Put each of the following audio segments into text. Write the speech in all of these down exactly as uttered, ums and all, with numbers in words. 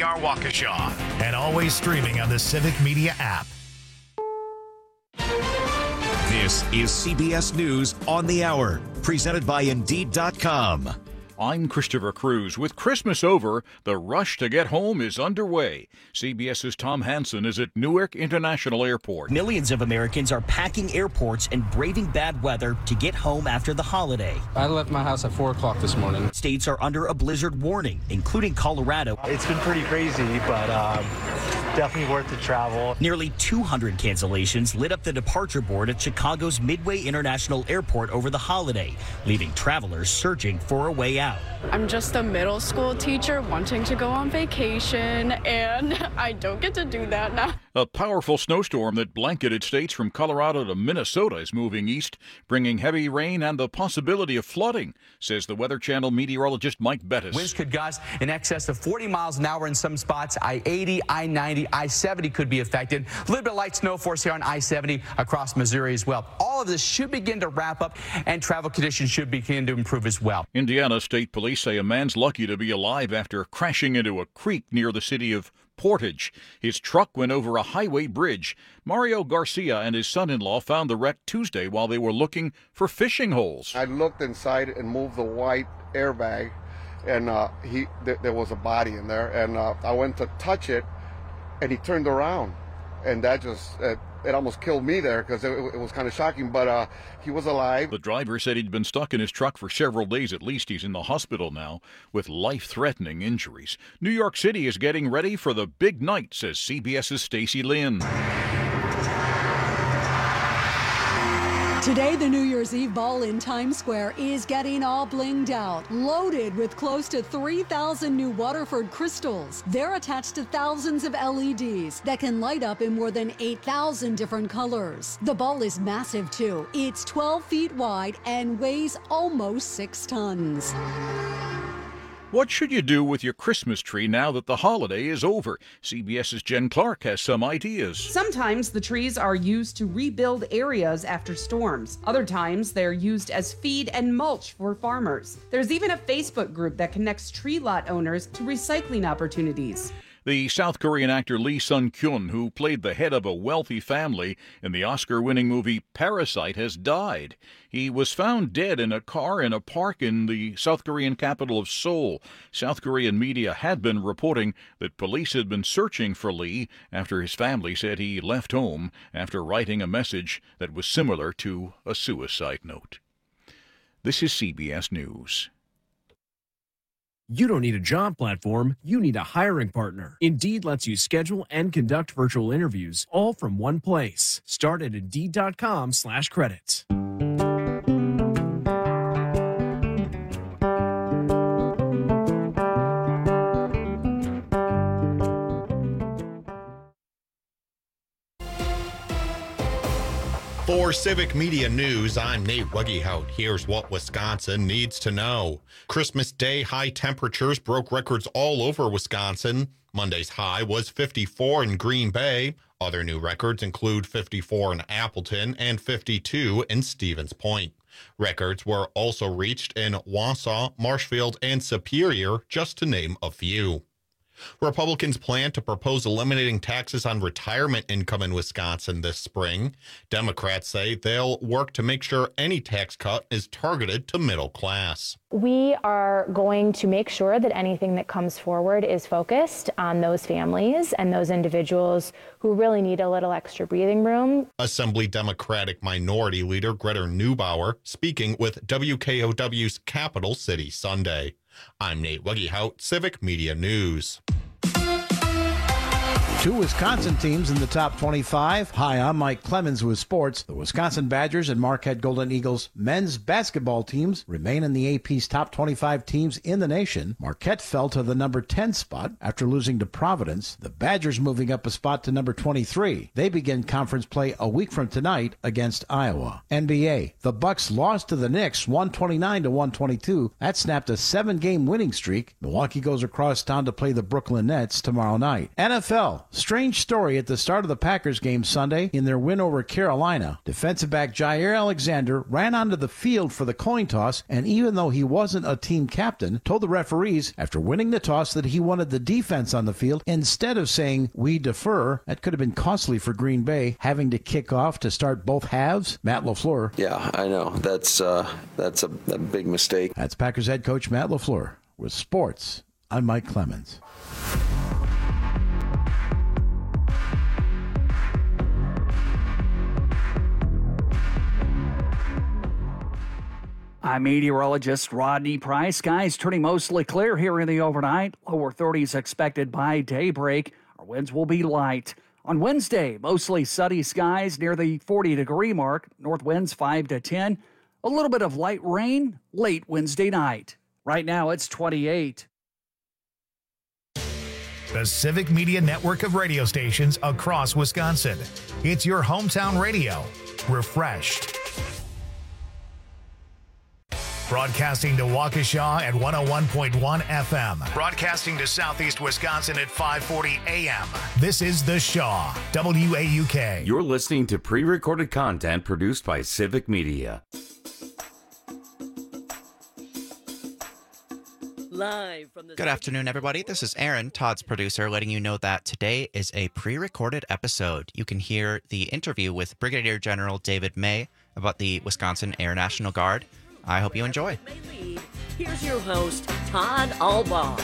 R Waukesha, and always streaming on the Civic Media app. This is C B S News on the Hour, presented by Indeed dot com. I'm Christopher Cruz. With Christmas over, the rush to get home is underway. CBS's Tom Hansen is at Newark International Airport. Millions of Americans are packing airports and braving bad weather to get home after the holiday. I left my house at four o'clock this morning. States are under a blizzard warning, including Colorado. It's been pretty crazy, but um, definitely worth the travel. Nearly two hundred cancellations lit up the departure board at Chicago's Midway International Airport over the holiday, leaving travelers searching for a way out. I'm just a middle school teacher wanting to go on vacation, and I don't get to do that now. A powerful snowstorm that blanketed states from Colorado to Minnesota is moving east, bringing heavy rain and the possibility of flooding, says the Weather Channel meteorologist Mike Bettis. Winds could gust in excess of forty miles an hour in some spots. I eighty, I ninety, I seventy could be affected. A little bit of light snow force here on I seventy across Missouri as well. All of this should begin to wrap up, and travel conditions should begin to improve as well. Indiana State Police say a man's lucky to be alive after crashing into a creek near the city of Portage. His truck went over a highway bridge. Mario Garcia and his son-in-law found the wreck Tuesday while they were looking for fishing holes. I looked inside and moved the white airbag, and uh, he th- there was a body in there, and uh, I went to touch it, and he turned around, and that just uh, it almost killed me there because it, it was kind of shocking, but uh, he was alive. The driver said he'd been stuck in his truck for several days at least. He's in the hospital now with life-threatening injuries. New York City is getting ready for the big night, says CBS's Stacey Lynn. Today, the New Year's Eve ball in Times Square is getting all blinged out, loaded with close to three thousand new Waterford crystals. They're attached to thousands of L E Ds that can light up in more than eight thousand different colors. The ball is massive, too. It's twelve feet wide and weighs almost six tons. What should you do with your Christmas tree now that the holiday is over? CBS's Jen Clark has some ideas. Sometimes the trees are used to rebuild areas after storms. Other times they're used as feed and mulch for farmers. There's even a Facebook group that connects tree lot owners to recycling opportunities. The South Korean actor Lee Sung-kyun, who played the head of a wealthy family in the Oscar-winning movie Parasite, has died. He was found dead in a car in a park in the South Korean capital of Seoul. South Korean media had been reporting that police had been searching for Lee after his family said he left home after writing a message that was similar to a suicide note. This is C B S News. You don't need a job platform, you need a hiring partner. Indeed lets you schedule and conduct virtual interviews all from one place. Start at Indeed.com slash credits. For Civic Media News, I'm Nate Wuggehout. Here's what Wisconsin needs to know. Christmas Day high temperatures broke records all over Wisconsin. Monday's high was fifty-four in Green Bay. Other new records include fifty-four in Appleton and fifty-two in Stevens Point. Records were also reached in Wausau, Marshfield, and Superior, just to name a few. Republicans plan to propose eliminating taxes on retirement income in Wisconsin this spring. Democrats say they'll work to make sure any tax cut is targeted to middle class. We are going to make sure that anything that comes forward is focused on those families and those individuals who really need a little extra breathing room. Assembly Democratic Minority Leader Greta Neubauer speaking with W K O W's Capital City Sunday. I'm Nate Wuggehout, Civic Media News. Two Wisconsin teams in the top twenty-five. Hi, I'm Mike Clemens with sports. The Wisconsin Badgers and Marquette Golden Eagles men's basketball teams remain in the A P's top twenty-five teams in the nation. Marquette fell to the number ten spot after losing to Providence. The Badgers moving up a spot to number twenty-three. They begin conference play a week from tonight against Iowa. N B A. The Bucks lost to the Knicks one twenty-nine to one twenty-two. That snapped a seven-game winning streak. Milwaukee goes across town to play the Brooklyn Nets tomorrow night. N F L. Strange story at the start of the Packers game Sunday in their win over Carolina. Defensive back Jair Alexander ran onto the field for the coin toss, and even though he wasn't a team captain, told the referees after winning the toss that he wanted the defense on the field instead of saying, "We defer." That could have been costly for Green Bay, having to kick off to start both halves. Matt LaFleur. Yeah, I know. That's uh, that's a, a big mistake. That's Packers head coach Matt LaFleur. With sports, I'm Mike Clemens. I'm meteorologist Rodney Price. Skies turning mostly clear here in the overnight. Lower thirties expected by daybreak. Our winds will be light. On Wednesday, mostly sunny skies near the forty degree mark. North winds five to ten. A little bit of light rain late Wednesday night. Right now it's twenty-eight. The Civic Media network of radio stations across Wisconsin. It's your hometown radio. Refreshed. Broadcasting to Waukesha at one oh one point one F M. Broadcasting to Southeast Wisconsin at five forty A M. This is The Shaw, W A U K. You're listening to pre-recorded content produced by Civic Media. Live from the Good afternoon, everybody. This is Aaron, Todd's producer, letting you know that today is a pre-recorded episode. You can hear the interview with Brigadier General David May about the Wisconsin Air National Guard. I hope you enjoy. Here's your host, Todd Albaugh.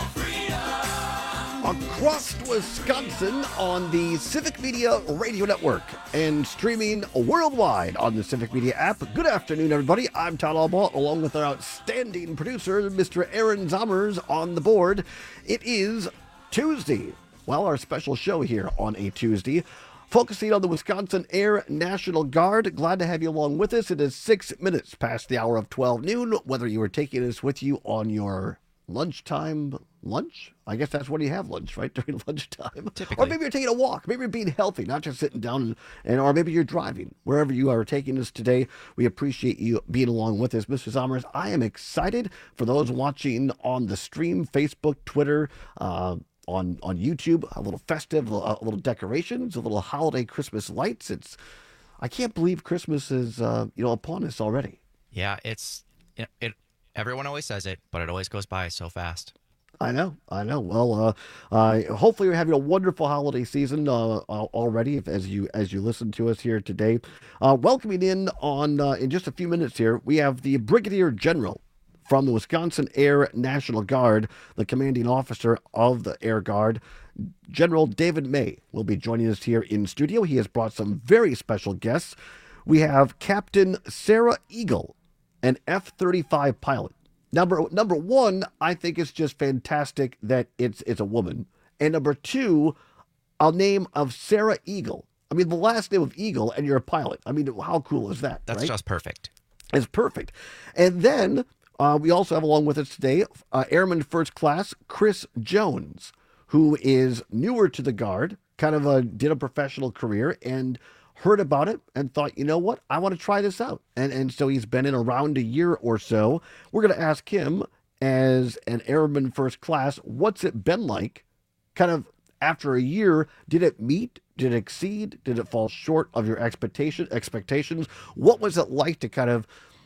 Across Wisconsin on the Civic Media Radio Network and streaming worldwide on the Civic Media app. Good afternoon, everybody. I'm Todd Albaugh, along with our outstanding producer, Mister Aaron Zommers, on the board. It is Tuesday. Well, our special show here on a Tuesday, focusing on the Wisconsin Air National Guard. Glad to have you along with us. It is six minutes past the hour of twelve noon. Whether you are taking us with you on your lunchtime lunch, I guess that's when you have lunch, right? During lunchtime. Typically. Or maybe you're taking a walk. Maybe you're being healthy, not just sitting down, and, and or maybe you're driving. Wherever you are taking us today, we appreciate you being along with us. Mister Zommers, I am excited for those watching on the stream, Facebook, Twitter, uh, on on YouTube, a little festive, a little, a little decorations, a little holiday Christmas lights. It's, I can't believe Christmas is, uh, you know, upon us already. Yeah, it's, it, it, everyone always says it, but it always goes by so fast. I know, I know. Well, uh, uh, hopefully you're having a wonderful holiday season uh, already as you as you listen to us here today. Uh, welcoming in on uh, in just a few minutes here, we have the Brigadier General from the Wisconsin Air National Guard, the commanding officer of the Air Guard. General David May will be joining us here in studio. He has brought some very special guests. We have Captain Sarah Eagle, an F thirty-five pilot. Number number one, I think it's just fantastic that it's it's a woman. And number two, a name of Sarah Eagle. I mean, the last name of Eagle, and you're a pilot. I mean, how cool is that? That's right? just perfect. It's perfect. And then uh, we also have along with us today uh, Airman First Class Chris Jones, who is newer to the Guard, kind of a, did a professional career, and heard about it and thought, you know what, I want to try this out. And and so he's been in around a year or so. We're going to ask him, as an Airman First Class, what's it been like? Kind of after a year, did it meet? Did it exceed? Did it fall short of your expectation expectations? What was it like to kind of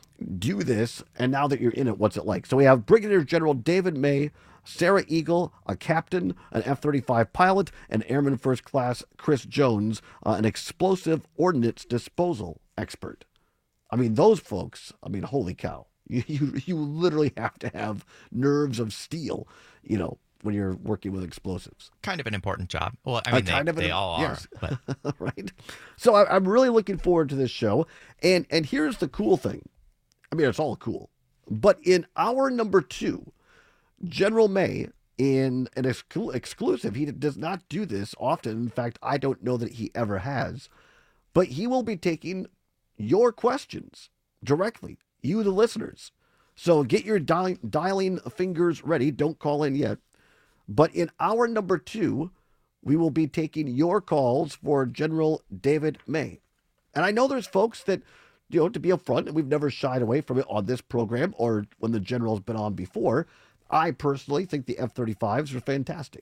do this? And now that you're in it, what's it like? So we have Brigadier General David May, Sarah Eagle, a captain, an F thirty-five pilot, and Airman First Class Chris Jones, uh, an explosive ordnance disposal expert. I mean, those folks, I mean, holy cow. You, you, you literally have to have nerves of steel, you know, when you're working with explosives. Kind of an important job. Well, I mean, uh, they, kind of they an, all yes. are. But. Right? So I, I'm really looking forward to this show. And, and here's the cool thing. I mean, it's all cool. But in hour number two, General May, in an exclu- exclusive, he does not do this often. In fact, I don't know that he ever has. But he will be taking your questions directly, you the listeners. So get your di- dialing fingers ready. Don't call in yet. But in hour number two, we will be taking your calls for General David May. And I know there's folks that, you know, to be upfront, and we've never shied away from it on this program or when the General's been on before, I personally think the F thirty-fives are fantastic.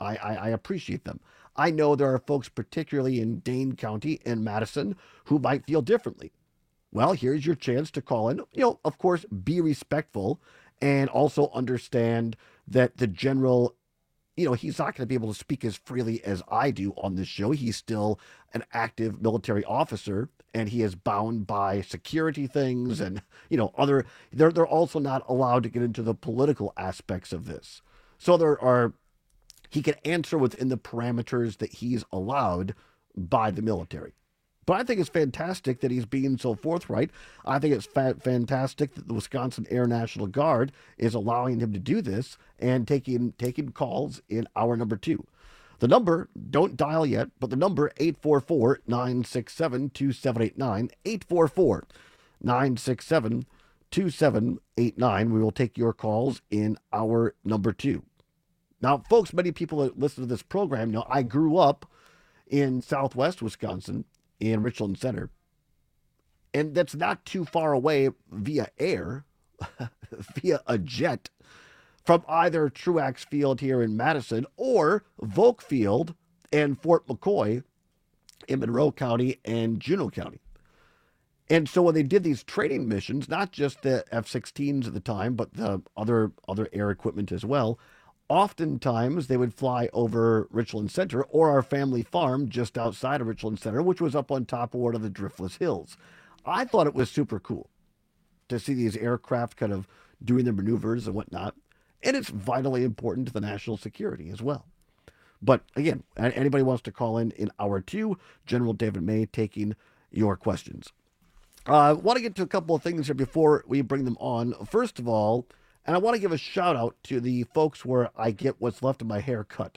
I, I, I appreciate them. I know there are folks, particularly in Dane County and Madison, who might feel differently. Well, here's your chance to call in. You know, of course, be respectful and also understand that the general, you know, he's not going to be able to speak as freely as I do on this show. He's still an active military officer, and he is bound by security things and, you know, other, they're, they're also not allowed to get into the political aspects of this. So there are, he can answer within the parameters that he's allowed by the military. But I think it's fantastic that he's being so forthright. I think it's fa- fantastic that the Wisconsin Air National Guard is allowing him to do this and taking taking calls in hour number two. The number, don't dial yet, but the number eight four four, nine six seven, two seven eight nine, eight four four, nine six seven, two seven eight nine. We will take your calls in hour number two. Now, folks, many people that listen to this program know I grew up in southwest Wisconsin, in Richland Center, and that's not too far away via air, via a jet, from either Truax Field here in Madison or Volk Field and Fort McCoy in Monroe County and Juneau County. And so when they did these training missions, not just the F sixteens at the time, but the other other air equipment as well, oftentimes they would fly over Richland Center or our family farm just outside of Richland Center, which was up on top of one of the Driftless Hills. I thought it was super cool to see these aircraft kind of doing their maneuvers and whatnot. And it's vitally important to the national security as well. But again, anybody wants to call in in hour two, General David May taking your questions. I uh, want to get to a couple of things here before we bring them on. First of all, and I want to give a shout out to the folks where I get what's left of my hair cut.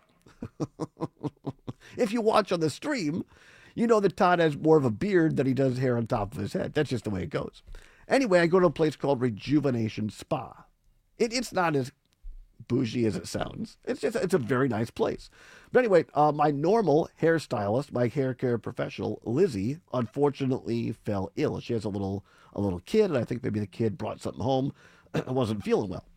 If you watch on the stream, you know that Todd has more of a beard than he does hair on top of his head. That's just the way it goes. Anyway, I go to a place called Rejuvenation Spa. It, it's not as bougie as it sounds. It's just, it's a very nice place. But anyway, uh, my normal hairstylist, my hair care professional, Lizzie, unfortunately fell ill. She has a little a little kid, and I think maybe the kid brought something home. I wasn't feeling well.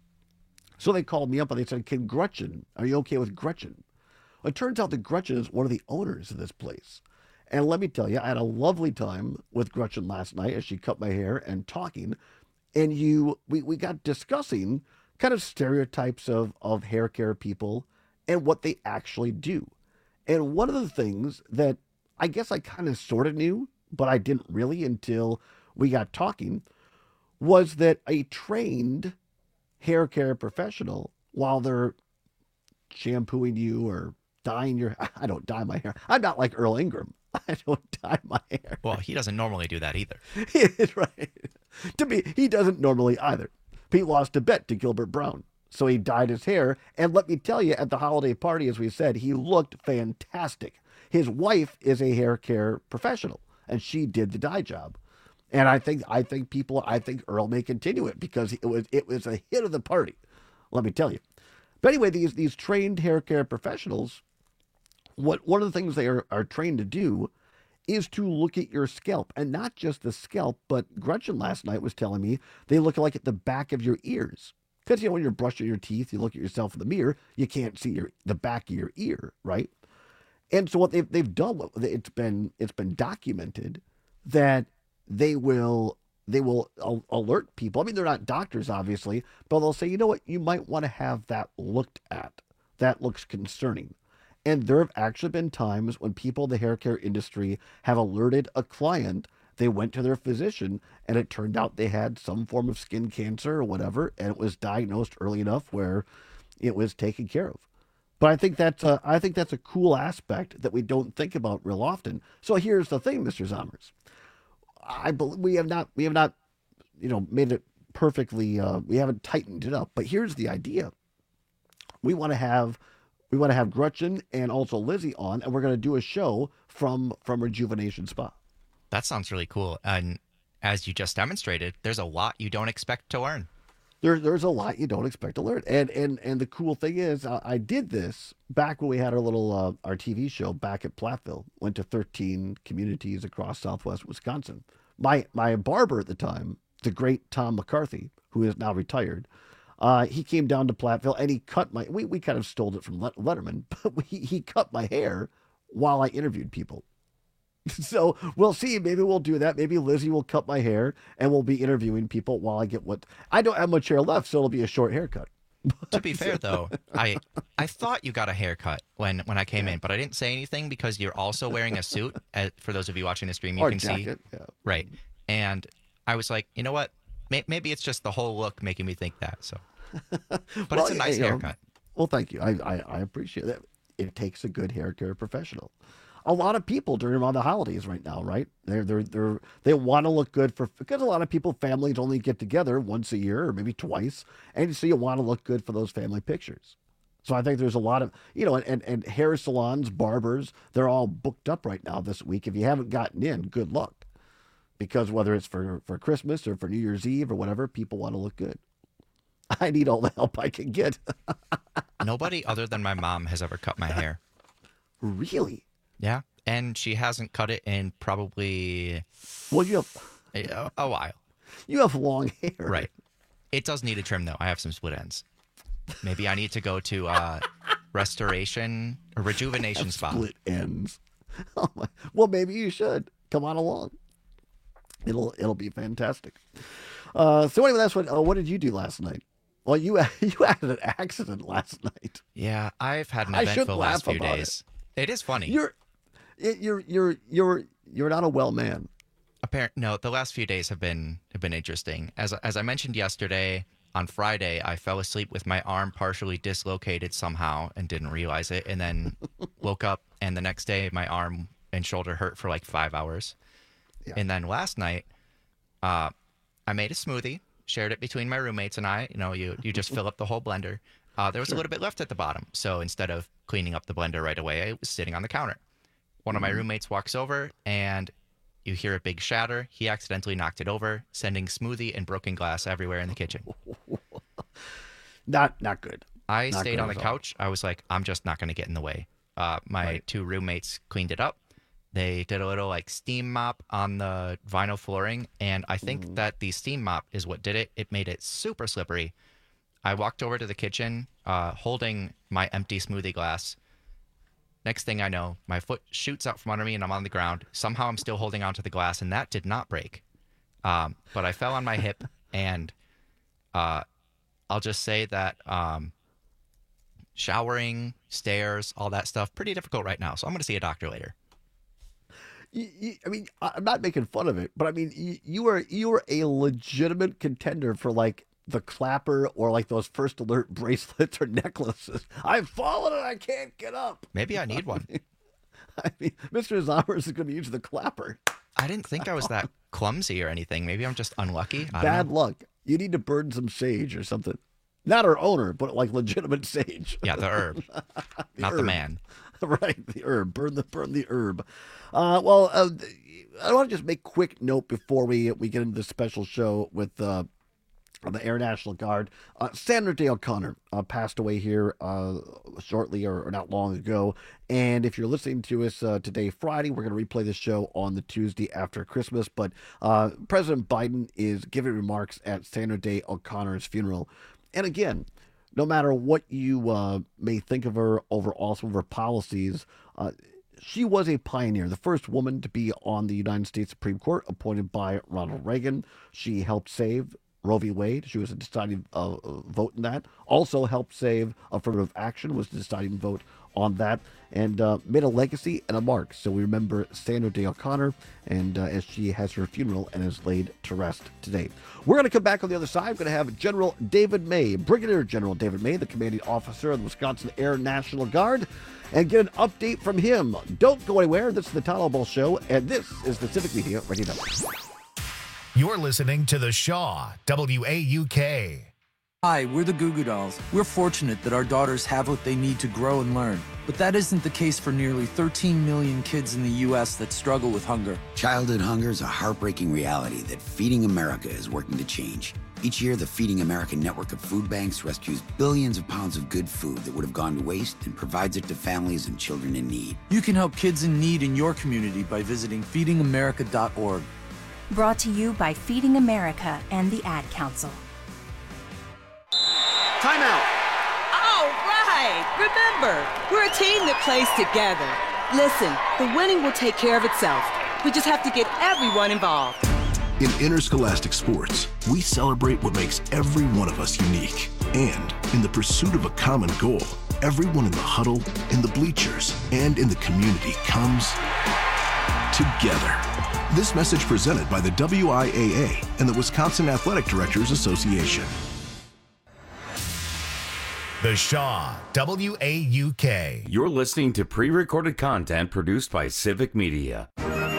So they called me up and they said, "Can Gretchen, are you okay with Gretchen?" It turns out that Gretchen is one of the owners of this place. And let me tell you, I had a lovely time with Gretchen last night as she cut my hair and talking. And you, we, we got discussing kind of stereotypes of, of hair care people and what they actually do. And one of the things that I guess I kind of sort of knew, but I didn't really until we got talking, was that a trained hair care professional, while they're shampooing you or dyeing your, I don't dye my hair. I'm not like Earl Ingram. I don't dye my hair. Well, he doesn't normally do that either. Right. To me, he doesn't normally either. He lost a bet to Gilbert Brown, so he dyed his hair. And let me tell you, at the holiday party, as we said, he looked fantastic. His wife is a hair care professional, and she did the dye job. And I think I think people, I think Earl may continue it because it was it was a hit of the party. Let me tell you. But anyway, these these trained hair care professionals, what one of the things they are, are trained to do is to look at your scalp, and not just the scalp, but Gretchen last night was telling me they look like at the back of your ears. Because, you know, when you're brushing your teeth, you look at yourself in the mirror, you can't see your the back of your ear, right? And so what they've, they've done, it's been it's been documented that they will they will alert people. I mean, they're not doctors, obviously, but they'll say, you know what, you might want to have that looked at. That looks concerning. And there have actually been times when people in the hair care industry have alerted a client. They went to their physician, and it turned out they had some form of skin cancer or whatever, and it was diagnosed early enough where it was taken care of. But I think that's a, I think that's a cool aspect that we don't think about real often. So here's the thing, Mister Zommers. I believe we have not we have not, you know, made it perfectly. Uh, we haven't tightened it up. But here's the idea: we want to have we want to have Gretchen and also Lizzie on, and we're going to do a show from from Rejuvenation Spa. That sounds really cool. And as you just demonstrated, there's a lot you don't expect to learn. There, there's a lot you don't expect to learn. And and and the cool thing is, I, I did this back when we had our little uh, our T V show back at Platteville. Went to thirteen communities across Southwest Wisconsin. My my barber at the time, the great Tom McCarthy, who is now retired, Uh, he came down to Platteville and he cut my, we, we kind of stole it from Let- Letterman, but we, he cut my hair while I interviewed people. So we'll see. Maybe we'll do that. Maybe Lizzie will cut my hair and we'll be interviewing people while I get what, I don't have much hair left, so it'll be a short haircut. To be fair, though, I I thought you got a haircut when, when I came yeah. in, but I didn't say anything because you're also wearing a suit. As, for those of you watching the stream, you or can jacket, see. Yeah. Right. And I was like, you know what? May, maybe it's just the whole look making me think that. So, But well, it's a nice you know, haircut. Well, thank you. I, I, I appreciate that. It takes a good hair care professional. A lot of people during around the holidays right now, right? They're they're they're they want to look good for because a lot of people, families only get together once a year or maybe twice, and so you want to look good for those family pictures. So I think there's a lot of you know, and and hair salons, barbers, they're all booked up right now this week. If you haven't gotten in, good luck, because whether it's for for Christmas or for New Year's Eve or whatever, people want to look good. I need all the help I can get. Nobody other than my mom has ever cut my hair. Really? Yeah, and she hasn't cut it in probably well, you have a, a while. You have long hair, right? It does need a trim though. I have some split ends. Maybe I need to go to uh, restoration or rejuvenation spa. Split ends. Oh my. Well, maybe you should come on along. It'll it'll be fantastic. Uh, so anyway, that's what. Uh, what did you do last night? Well, you you had an accident last night. Yeah, I've had an I eventful should last laugh few about days. It. it is funny. You're you're you're you're you're not a well man. Apparent no, the last few days have been have been interesting. As as I mentioned yesterday, on Friday, I fell asleep with my arm partially dislocated somehow and didn't realize it, and then woke up, and the next day my arm and shoulder hurt for like five hours. Yeah. And then last night, uh, I made a smoothie, shared it between my roommates and I. You know, you you just fill up the whole blender. Uh, there was sure. a little bit left at the bottom, so instead of cleaning up the blender right away, I was sitting on the counter. One of my roommates walks over, and you hear a big shatter. He accidentally knocked it over, sending smoothie and broken glass everywhere in the kitchen. Not not good. I not stayed good on the couch. I was like, I'm just not going to get in the way. Uh, my right. two roommates cleaned it up. They did a little like steam mop on the vinyl flooring, and I think mm. that the steam mop is what did it. It made it super slippery. I walked over to the kitchen, uh, holding my empty smoothie glass. Next thing I know, my foot shoots out from under me and I'm on the ground. Somehow I'm still holding onto the glass, and that did not break. Um, but I fell on my hip, and uh, I'll just say that um, showering, stairs, all that stuff, pretty difficult right now. So I'm going to see a doctor later. You, you, I mean, I'm not making fun of it, but I mean, you, you are you are a legitimate contender for like the clapper or like those first alert bracelets or necklaces. I've fallen and I can't get up. Maybe I need one. I mean, I mean Mister Zommers is going to use the clapper. I didn't think I was that clumsy or anything. Maybe I'm just unlucky. I Bad don't know. luck. You need to burn some sage or something. Not our owner, but like legitimate sage. Yeah, the herb, the not herb. the man. Right, the herb. Burn the burn the herb. Uh, well, uh, I want to just make quick note before we we get into this special show with uh, the Air National Guard. Uh, Sandra Day O'Connor uh, passed away here uh, shortly or, or not long ago. And if you're listening to us uh, today, Friday, we're going to replay the show on the Tuesday after Christmas. But uh, President Biden is giving remarks at Sandra Day O'Connor's funeral. And again, no matter what you uh, may think of her over all some of her policies, uh, she was a pioneer, the first woman to be on the United States Supreme Court, appointed by Ronald Reagan. She helped save Roe v. Wade. She was a deciding uh, vote in that. Also helped save affirmative action, was the deciding vote on that, and uh, made a legacy and a mark. So we remember Sandra Day O'Connor, and uh, as she has her funeral and is laid to rest today. We're going to come back on the other side. We're going to have General David May, Brigadier General David May, the commanding officer of the Wisconsin Air National Guard, and get an update from him. Don't go anywhere. This is the Todd Albaugh Show, and this is the Civic Media Radio Network. You're listening to The Shaw, W A U K. Hi, we're the Goo Goo Dolls. We're fortunate that our daughters have what they need to grow and learn. But that isn't the case for nearly thirteen million kids in the U S that struggle with hunger. Childhood hunger is a heartbreaking reality that Feeding America is working to change. Each year, the Feeding America network of food banks rescues billions of pounds of good food that would have gone to waste and provides it to families and children in need. You can help kids in need in your community by visiting feeding america dot org. Brought to you by Feeding America and the Ad Council. right. Remember, we're a team that plays together. Listen, the winning will take care of itself. We just have to get everyone involved. In interscholastic sports, we celebrate what makes every one of us unique. And in the pursuit of a common goal, everyone in the huddle, in the bleachers, and in the community comes together. This message presented by the W I A A and the Wisconsin Athletic Directors Association. The Shaw, W A U K. You're listening to pre-recorded content produced by Civic Media.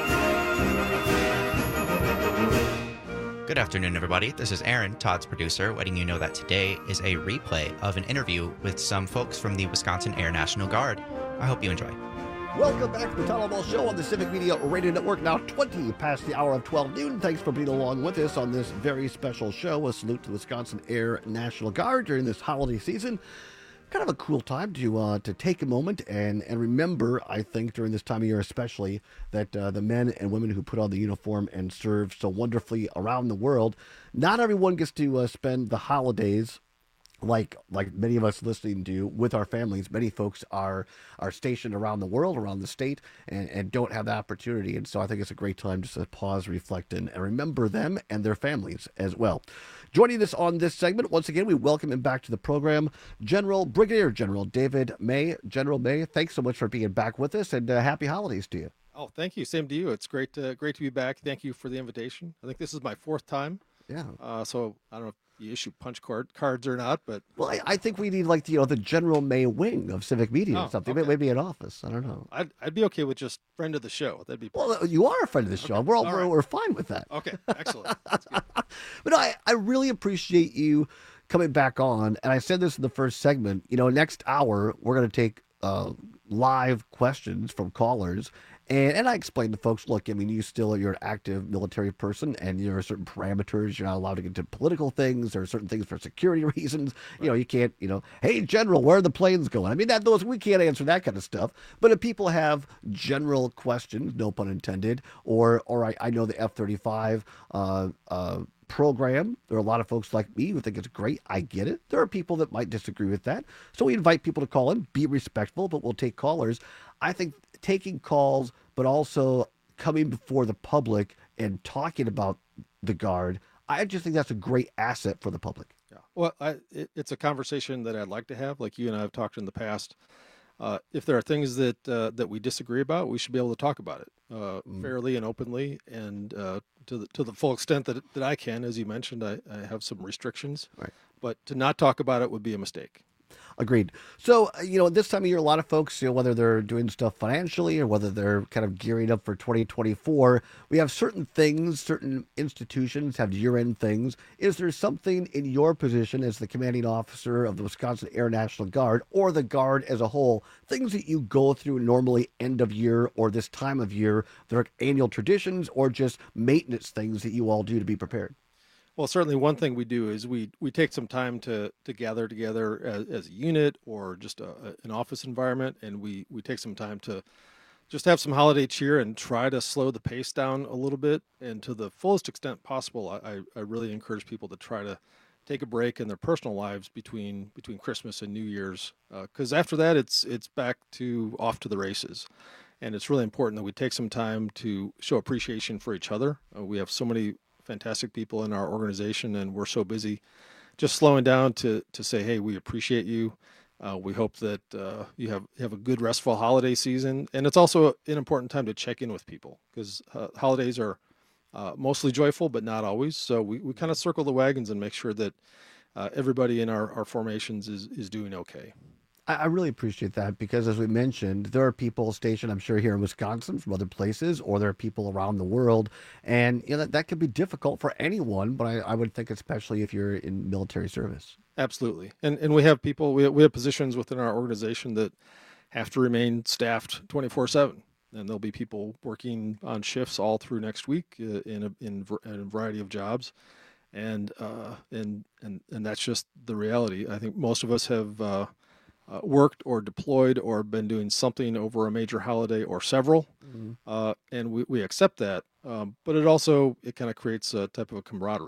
Good afternoon, everybody. This is Aaron, Todd's producer, letting you know that today is a replay of an interview with some folks from the Wisconsin Air National Guard. I hope you enjoy. Welcome back to the Todd Albaugh Show on the Civic Media Radio Network, now twenty past the hour of twelve noon. Thanks for being along with us on this very special show. A salute to the Wisconsin Air National Guard during this holiday season. Kind of a cool time to uh, to take a moment and, and remember, I think, during this time of year especially, that uh, the men and women who put on the uniform and serve so wonderfully around the world. Not everyone gets to uh, spend the holidays like like many of us listening do with our families. Many folks are are stationed around the world, around the state, and, and don't have that opportunity. And so I think it's a great time just to pause, reflect, and, and remember them and their families as well. Joining us on this segment, once again, we welcome him back to the program, General Brigadier General David May. General May, thanks so much for being back with us, and uh, happy holidays to you. Oh, thank you. Same to you. It's great to, great to be back. Thank you for the invitation. I think this is my fourth time. Yeah. Uh, so I don't know if you issue punch card cards or not, but well, I, I think we need like you know the General May wing of Civic Media Oh, or something. okay. Maybe an office. I don't know. I'd, I'd be okay with just friend of the show. That'd be Well, you are a friend of the show. We're all, All we're, right. we're fine with that. okay. Excellent. That's good. But I, I really appreciate you coming back on. And I said this in the first segment. You know, next hour we're going to take uh, live questions from callers. And and I explained to folks, look, I mean, you still you're an active military person, and there are certain parameters. You're not allowed to get into political things. There are certain things for security reasons. You know, you can't, you know, hey, General, where are the planes going? I mean, that those we can't answer that kind of stuff. But if people have general questions, no pun intended, or or I, I know the F thirty-five uh, uh, program. There are a lot of folks like me who think it's great. I get it. There are people that might disagree with that. So we invite people to call in, be respectful, but we'll take callers. I think taking calls, but also coming before the public and talking about the Guard, I just think that's a great asset for the public. Yeah. Well, I, it, it's a conversation that I'd like to have. Like you and I have talked in the past. Uh, if there are things that uh, that we disagree about, we should be able to talk about it uh, Mm. fairly and openly, and uh, to the to the full extent that that I can. As you mentioned, I, I have some restrictions, Right. but to not talk about it would be a mistake. Agreed. So, uh, you know, this time of year, a lot of folks, you know, whether they're doing stuff financially or whether they're kind of gearing up for twenty twenty-four, we have certain things, certain institutions have year-end things. Is there something in your position as the commanding officer of the Wisconsin Air National Guard or the Guard as a whole, things that you go through normally end of year or this time of year, there are annual traditions or just maintenance things that you all do to be prepared? Well, certainly one thing we do is we we take some time to to gather together as, as a unit or just a, a, an office environment, and we we take some time to just have some holiday cheer and try to slow the pace down a little bit. And to the fullest extent possible, I, I, I really encourage people to try to take a break in their personal lives between between Christmas and New Year's, because after that it's it's back to off to the races. And it's really important that we take some time to show appreciation for each other. Uh, we have so many fantastic people in our organization, and we're so busy just slowing down to to say, hey, we appreciate you. Uh, we hope that uh, you have you have a good restful holiday season. And it's also an important time to check in with people, because uh, holidays are uh, mostly joyful, but not always. So we, we kind of circle the wagons and make sure that uh, everybody in our, our formations is, is doing okay. I really appreciate that, because as we mentioned, there are people stationed, I'm sure, here in Wisconsin from other places, or there are people around the world. And you know, that, that can be difficult for anyone, but I, I would think especially if you're in military service. Absolutely. And and we have people, we have, we have positions within our organization that have to remain staffed twenty-four seven. And there'll be people working on shifts all through next week uh, in, a, in, in a variety of jobs. And, uh, and, and, and that's just the reality. I think most of us have uh, Uh, worked or deployed or been doing something over a major holiday or several, Mhm. uh, and we, we accept that. Um, but it also, it kind of creates a type of a camaraderie.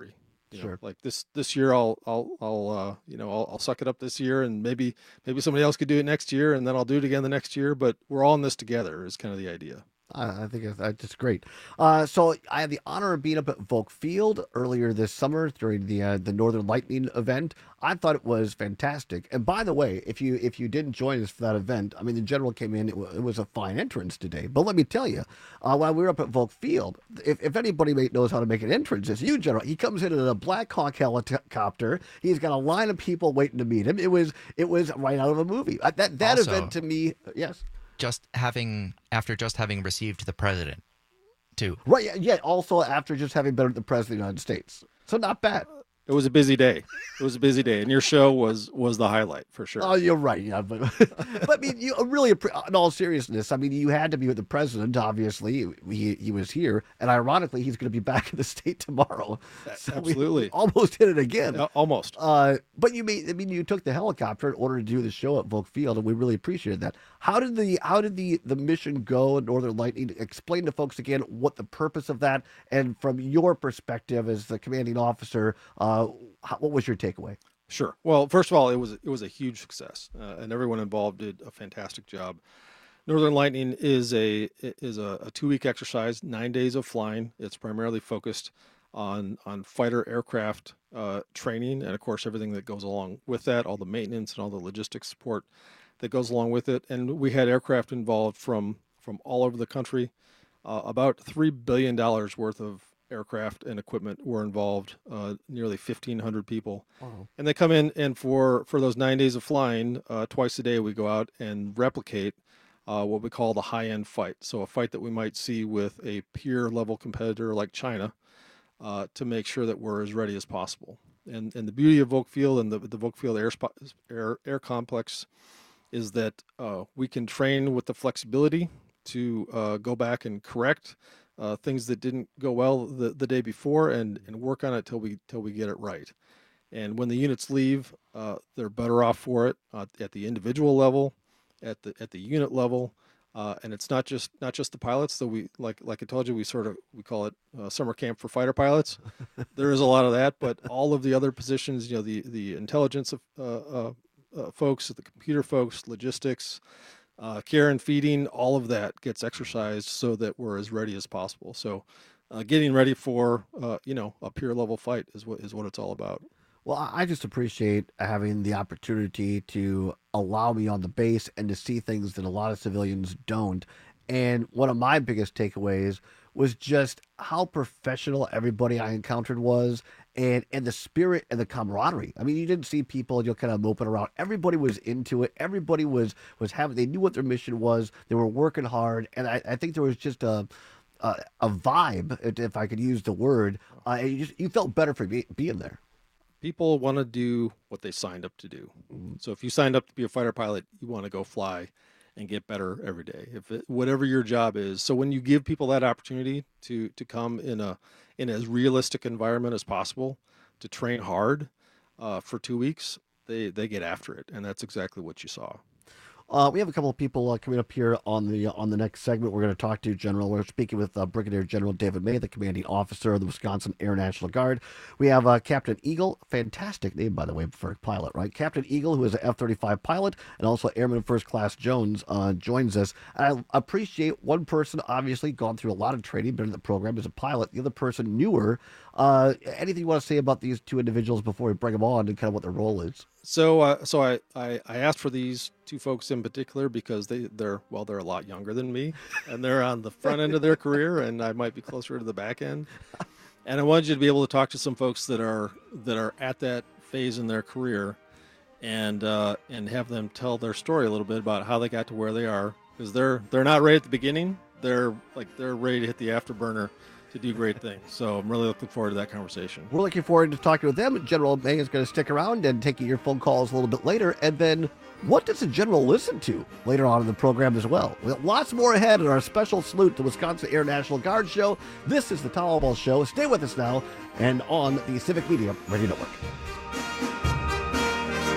You Sure. know, like this this year, I'll I'll I'll uh, you know I'll, I'll suck it up this year, and maybe maybe somebody else could do it next year, and then I'll do it again the next year. But we're all in this together. Is kind of the idea. I I think it's, uh, it's great. Uh, so I had the honor of being up at Volk Field earlier this summer during the uh, the Northern Lightning event. I thought it was fantastic. And by the way, if you if you didn't join us for that event, I mean, the general came in. It, w- it was a fine entrance today. But let me tell you, uh, while we were up at Volk Field, if, if anybody may- knows how to make an entrance, it's you, General. He comes in in a Black Hawk helicopter. He's got a line of people waiting to meet him. It was it was right out of a movie. Uh, that that Also- event to me, yes. Just having after just having received the president, too. Right, yeah, yeah, also after just having been the president of the United States. So not bad. It was a busy day. It was a busy day, and your show was was the highlight for sure. Oh, you're right. Yeah, but but I mean, you really, in all seriousness, I mean, you had to be with the president. Obviously, he he was here, and ironically, he's going to be back in the state tomorrow. So we Absolutely. almost hit it again. Uh, almost. Uh, but you mean, I mean, you took the helicopter in order to do the show at Volk Field, and we really appreciated that. How did the how did the the mission go at Northern Lightning? Explain to folks again what the purpose of that, and from your perspective as the commanding officer, uh, how, what was your takeaway? Sure. Well, first of all, it was it was a huge success, uh, and everyone involved did a fantastic job. Northern Lightning is a is a, a two week exercise, nine days of flying. It's primarily focused on on fighter aircraft uh, training, and of course everything that goes along with that, all the maintenance and all the logistics support that goes along with it. And we had aircraft involved from from all over the country. Uh, about three billion dollars worth of aircraft and equipment were involved, uh, nearly fifteen hundred people. Wow. And they come in, and for, for those nine days of flying, uh, twice a day we go out and replicate uh, what we call the high-end fight. So a fight that we might see with a peer-level competitor like China, uh, to make sure that we're as ready as possible. And and the beauty of Volk Field and the, the Volk Field Air, Spo- Air, Air Complex is that uh, we can train with the flexibility to uh, go back and correct uh, things that didn't go well the, the day before, and, and work on it till we till we get it right. And when the units leave, uh, they're better off for it uh, at the individual level, at the at the unit level, uh, and it's not just not just the pilots. So we like like I told you, we sort of we call it uh, summer camp for fighter pilots. There is a lot of that, but all of the other positions, you know, the the intelligence of uh, uh, uh, folks, the computer folks, logistics, uh, care and feeding, all of that gets exercised so that we're as ready as possible. So, uh, getting ready for uh, you know a peer level fight is what is what it's all about. Well, I I just appreciate having the opportunity to allow me on the base and to see things that a lot of civilians don't. And one of my biggest takeaways was just how professional everybody I encountered was, and, and the spirit and the camaraderie. I mean, you didn't see people, you know, kind of moping around. Everybody was into it. Everybody was, was having, they knew what their mission was. They were working hard. And I, I think there was just a, a, a vibe, if I could use the word. Uh, and you just, you felt better for be, being there. People want to do what they signed up to do. So if you signed up to be a fighter pilot, you want to go fly and get better every day. If it, whatever your job is. So when you give people that opportunity to to come in a in as realistic environment as possible, to train hard uh, for two weeks, they they get after it, and that's exactly what you saw. Uh, we have a couple of people uh, coming up here on the uh, on the next segment. We're going to talk to General. We're speaking with uh, Brigadier General David May, the commanding officer of the Wisconsin Air National Guard. We have uh, Captain Eagle, fantastic name, by the way, for a pilot, right? Captain Eagle, who is an F thirty-five pilot, and also Airman First Class Jones, uh, joins us. I appreciate one person, obviously, gone through a lot of training, been in the program as a pilot. The other person, newer. Uh, anything you want to say about these two individuals before we bring them on and kind of what their role is? So, uh, so I, I, I asked for these two folks in particular because they, they're, well, they're a lot younger than me, and they're on the front end of their career, and I might be closer to the back end. And I wanted you to be able to talk to some folks that are, that are at that phase in their career, and, uh, and have them tell their story a little bit about how they got to where they are, because they're, they're not right at the beginning. They're like, they're ready to hit the afterburner to do great things. So I'm really looking forward to that conversation. We're looking forward to talking with them. General May is going to stick around and taking your phone calls a little bit later. And then what does the general listen to later on in the program as well? We have lots more ahead in our special salute to Wisconsin Air National Guard show. This is the Tom Albaugh Show. Stay with us now and on the Civic Media Radio Network.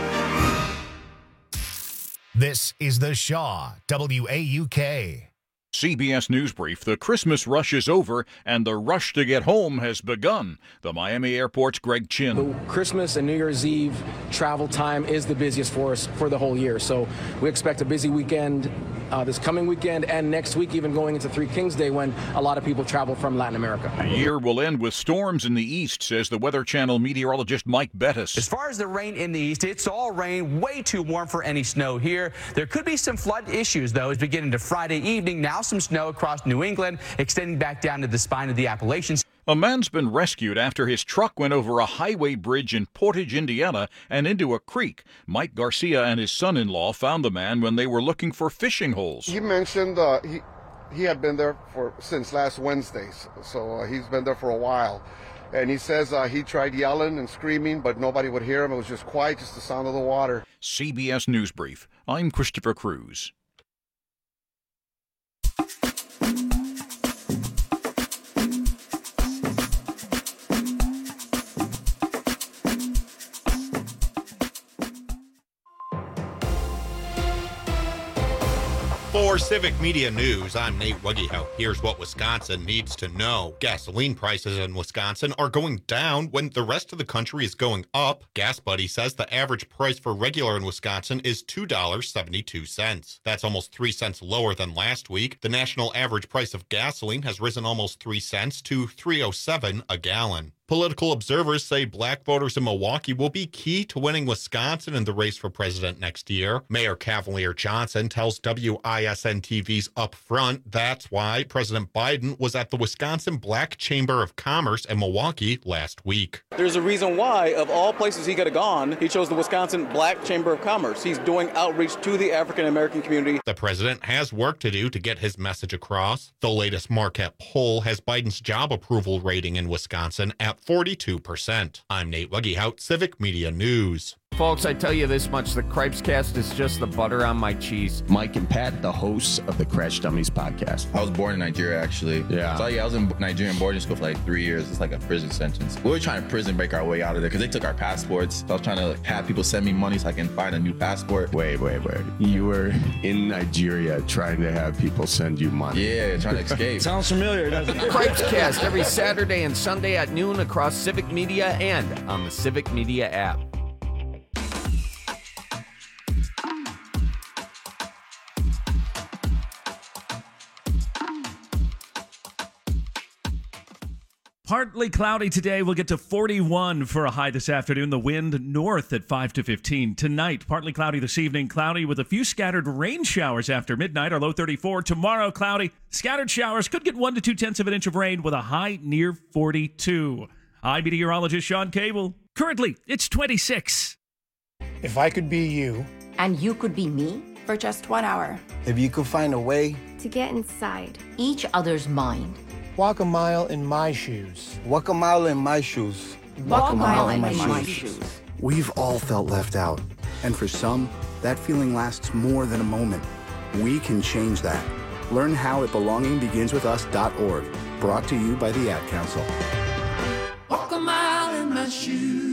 This is the Shaw W A U K. C B S News Brief. The Christmas rush is over and the rush to get home has begun. The Miami Airport's Greg Chin. The Christmas and New Year's Eve travel time is the busiest for us for the whole year. So we expect a busy weekend uh, this coming weekend and next week, even going into Three Kings Day when a lot of people travel from Latin America. The year will end with storms in the east, says the Weather Channel meteorologist Mike Bettis. As far as the rain in the east, it's all rain, way too warm for any snow here. There could be some flood issues, though, as we get into Friday evening. Now some snow across New England, extending back down to the spine of the Appalachians. A man's been rescued after his truck went over a highway bridge in Portage, Indiana, and into a creek. Mike Garcia and his son-in-law found the man when they were looking for fishing holes. He mentioned uh, he he had been there for since last Wednesday, so uh, he's been there for a while. And he says uh, he tried yelling and screaming, but nobody would hear him. It was just quiet, just the sound of the water. C B S News Brief. I'm Christopher Cruz. For Civic Media News, I'm Nate Wuggyhout. Here's what Wisconsin needs to know. Gasoline prices in Wisconsin are going down when the rest of the country is going up. Gas Buddy says the average price for regular in Wisconsin is two dollars and seventy-two cents. That's almost three cents lower than last week. The national average price of gasoline has risen almost three cents to three oh seven a gallon. Political observers say black voters in Milwaukee will be key to winning Wisconsin in the race for president next year. Mayor Cavalier Johnson tells W I S N T V's Up Front that's why President Biden was at the Wisconsin Black Chamber of Commerce in Milwaukee last week. There's a reason why, of all places he could have gone, he chose the Wisconsin Black Chamber of Commerce. He's doing outreach to the African-American community. The president has work to do to get his message across. The latest Marquette poll has Biden's job approval rating in Wisconsin at forty-two percent. I'm Nate Wuggyhout, Civic Media News. Folks, I tell you this much, the Cripes Cast is just the butter on my cheese. Mike and Pat, the hosts of the Crash Dummies podcast. I was born in Nigeria, actually. Yeah. So, yeah, I was in Nigerian boarding school for like three years. It's like a prison sentence. We were trying to prison break our way out of there because they took our passports. So I was trying to like, have people send me money so I can find a new passport. Wait, wait, wait. You were in Nigeria trying to have people send you money. Yeah, trying to escape. Sounds familiar, doesn't it? Cripes Cast every Saturday and Sunday at noon across Civic Media and on the Civic Media app. Partly cloudy today. We'll get to forty-one for a high this afternoon. The wind north at five to fifteen. Tonight, partly cloudy this evening. Cloudy with a few scattered rain showers after midnight. Our low thirty-four. Tomorrow, cloudy. Scattered showers. Could get one to two tenths of an inch of rain with a high near forty-two. I'm meteorologist Sean Cable. Currently, it's twenty-six. If I could be you. And you could be me for just one hour. If you could find a way. To get inside each other's mind. Walk a mile in my shoes. Walk a mile in my shoes. Walk, Walk a mile, mile in my, my, my shoes. shoes. We've all felt left out. And for some, that feeling lasts more than a moment. We can change that. Learn how at belonging begins with us dot org. Brought to you by the Ad Council. Walk a mile in my shoes.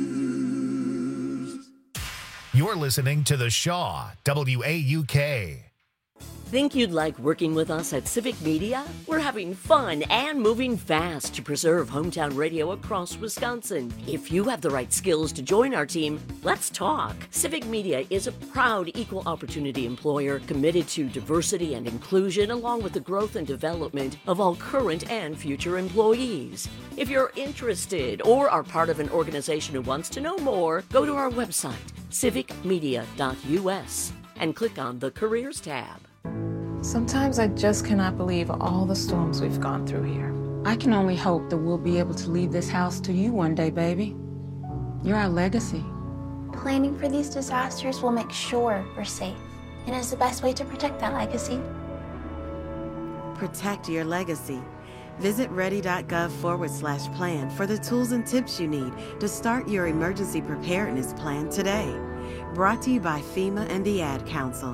You're listening to The Shaw, W A U K. Think you'd like working with us at Civic Media? We're having fun and moving fast to preserve hometown radio across Wisconsin. If you have the right skills to join our team, let's talk. Civic Media is a proud equal opportunity employer committed to diversity and inclusion along with the growth and development of all current and future employees. If you're interested or are part of an organization who wants to know more, go to our website, civic media dot u s, and click on the Careers tab. Sometimes I just cannot believe all the storms we've gone through here. I can only hope that we'll be able to leave this house to you one day, baby. You're our legacy. Planning for these disasters will make sure we're safe, and is the best way to protect that legacy. Protect your legacy. Visit ready.gov forward slash plan for the tools and tips you need to start your emergency preparedness plan today. Brought to you by FEMA and the Ad Council.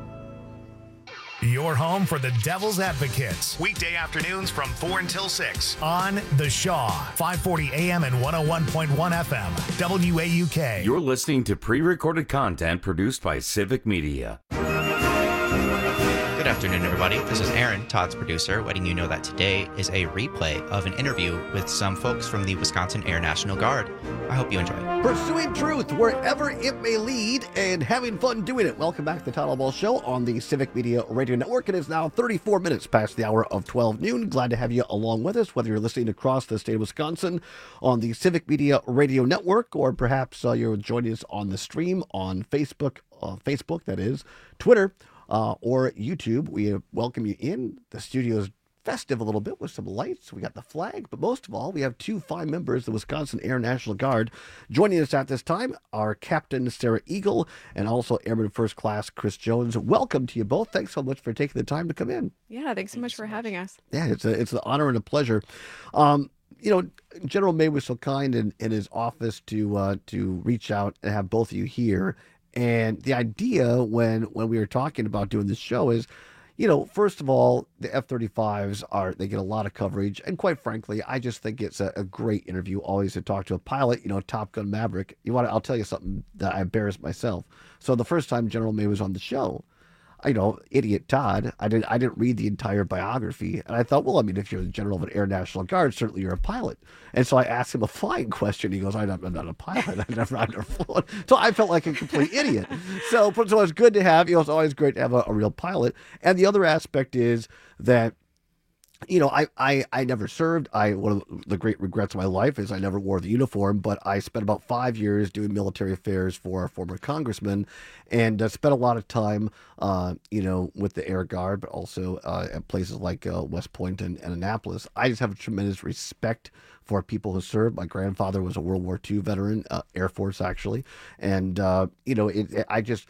Your home for the Devil's Advocates. Weekday afternoons from four until six on The Shaw, five forty A M and one oh one point one F M, W A U K. You're listening to pre-recorded content produced by Civic Media. Good afternoon, everybody. This is Aaron, Todd's producer, letting you know that today is a replay of an interview with some folks from the Wisconsin Air National Guard. I hope you enjoy. Pursuing truth wherever it may lead and having fun doing it. Welcome back to the Todd Ball Show on the Civic Media Radio Network. It is now thirty-four minutes past the hour of twelve noon. Glad to have you along with us, whether you're listening across the state of Wisconsin on the Civic Media Radio Network, or perhaps uh, you're joining us on the stream on Facebook, uh, Facebook, that is, Twitter, uh, or YouTube. We welcome you in. The studio is festive a little bit with some lights. We got the flag, but most of all, we have two fine members of the Wisconsin Air National Guard joining us at this time. Our Captain Sarah Eagle and also Airman First Class Chris Jones. Welcome to you both. Thanks so much for taking the time to come in. Yeah, thanks so much for having us. Yeah, it's a it's an honor and a pleasure. Um, you know, General May was so kind in, in his office to uh, to reach out and have both of you here. And the idea when when we were talking about doing this show is, you know, first of all, the F thirty-fives are, they get a lot of coverage. And quite frankly, I just think it's a, a great interview always to talk to a pilot, you know, Top Gun Maverick. You want to, I'll tell you something that I embarrassed myself. So the first time General May was on the show, you know, idiot Todd, I didn't, I didn't read the entire biography. And I thought, well, I mean, if you're the general of an Air National Guard, certainly you're a pilot. And so I asked him a flying question. He goes, I'm not, I'm not a pilot. I've never, I've never flown. So I felt like a complete idiot. So, so it's good to have, you know, it's always great to have a, a real pilot. And the other aspect is that, you know, I, I, I never served. I one of the great regrets of my life is I never wore the uniform, but I spent about five years doing military affairs for a former congressman, and uh, spent a lot of time, uh, you know, with the Air Guard, but also uh, at places like uh, West Point and, and Annapolis. I just have a tremendous respect for people who serve. My grandfather was a World War Two veteran, uh, Air Force actually, and uh, you know, it, it, I just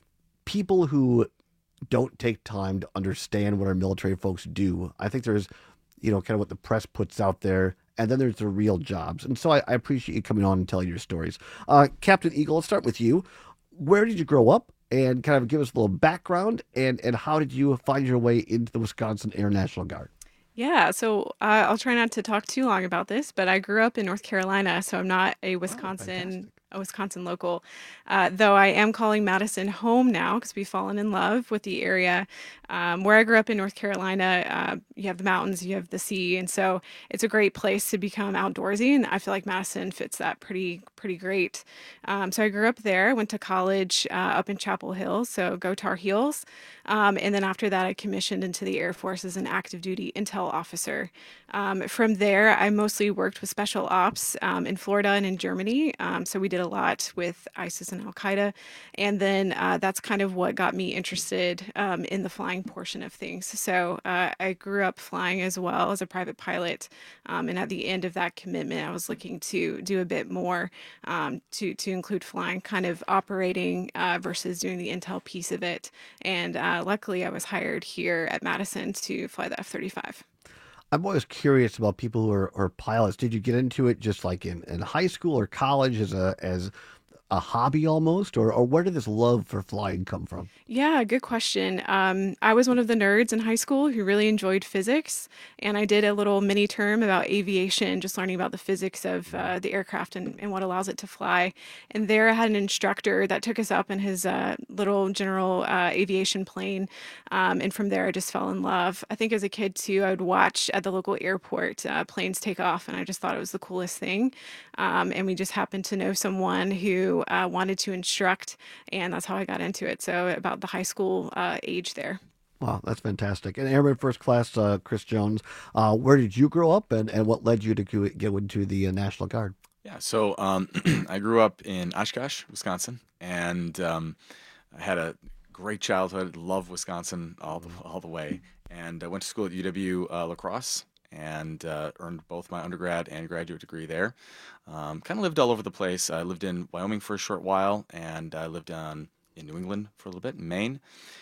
people who don't take time to understand what our military folks do. I think there's, you know, kind of what the press puts out there, and then there's the real jobs. And so I, I appreciate you coming on and telling your stories. Uh, Captain Eagle, let's start with you. Where did you grow up? And kind of give us a little background, and, and how did you find your way into the Wisconsin Air National Guard? Yeah, so uh, I'll try not to talk too long about this, but I grew up in North Carolina, so I'm not a Wisconsin... Oh, a Wisconsin local, uh, though I am calling Madison home now because we've fallen in love with the area. Um, where I grew up in North Carolina, uh, you have the mountains, you have the sea, and so it's a great place to become outdoorsy, and I feel like Madison fits that pretty pretty great. Um, so I grew up there, went to college uh, up in Chapel Hill, so go Tar Heels, um, and then after that I commissioned into the Air Force as an active duty intel officer. Um, from there, I mostly worked with special ops um, in Florida and in Germany, um, so we did a lot with ISIS and Al-Qaeda, and then uh, that's kind of what got me interested um, in the flying portion of things. So uh, I grew up flying as well as a private pilot, um, and at the end of that commitment, I was looking to do a bit more um, to, to include flying, kind of operating uh, versus doing the intel piece of it, and uh, luckily I was hired here at Madison to fly the F thirty-five. I'm always curious about people who are, are pilots. Did you get into it just like in, in high school or college as a as a hobby almost, or, or where did this love for flying come from? Yeah, good question. Um, I was one of the nerds in high school who really enjoyed physics, and I did a little mini term about aviation, just learning about the physics of uh, the aircraft and, and what allows it to fly. And there I had an instructor that took us up in his uh, little general uh, aviation plane, um, and from there I just fell in love. I think as a kid too, I would watch at the local airport uh, planes take off, and I just thought it was the coolest thing. Um, and we just happened to know someone who Uh, wanted to instruct, and that's how I got into it. So about the high school uh, age there. Wow, that's fantastic. And Airman First Class uh, Chris Jones, uh, where did you grow up, and, and what led you to go into the uh, National Guard? Yeah, so um, I grew up in Oshkosh, Wisconsin, and um, I had a great childhood, loved Wisconsin all the, all the way, and I went to school at U W uh, La Crosse, and uh, earned both my undergrad and graduate degree there. Um, kind of lived all over the place. I lived in Wyoming for a short while, and I lived on, in New England for a little bit, in Maine.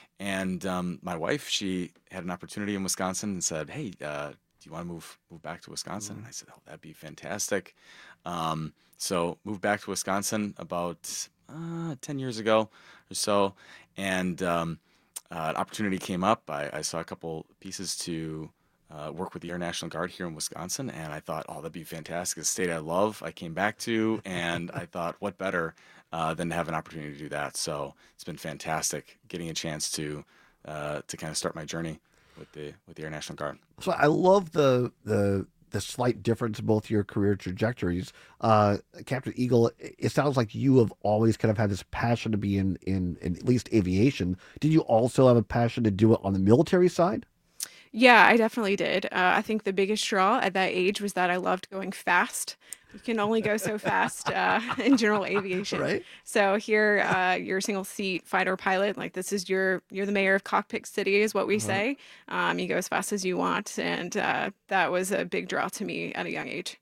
And um, my wife, she had an opportunity in Wisconsin and said, hey, uh, do you want to move move back to Wisconsin? Mm-hmm. And I said, oh, that'd be fantastic. Um, so moved back to Wisconsin about uh, ten years ago or so, and um, uh, an opportunity came up. I, I saw a couple pieces to Uh, work with the Air National Guard here in Wisconsin, and I thought, oh, that'd be fantastic. It's a state I love, I came back to, and I thought, what better uh, than to have an opportunity to do that? So it's been fantastic getting a chance to uh, to kind of start my journey with the with the Air National Guard. So I love the the the slight difference in both your career trajectories. Uh, Captain Eagle, it sounds like you have always kind of had this passion to be in, in, in at least aviation. Did you also have a passion to do it on the military side? Yeah, I definitely did. Uh, I think the biggest draw at that age was that I loved going fast. You can only go so fast uh, in general aviation. Right. So here, uh, you're a single seat fighter pilot. Like this is your, you're the mayor of Cockpit City is what we Uh-huh. say. Um, you go as fast as you want. And uh, that was a big draw to me at a young age.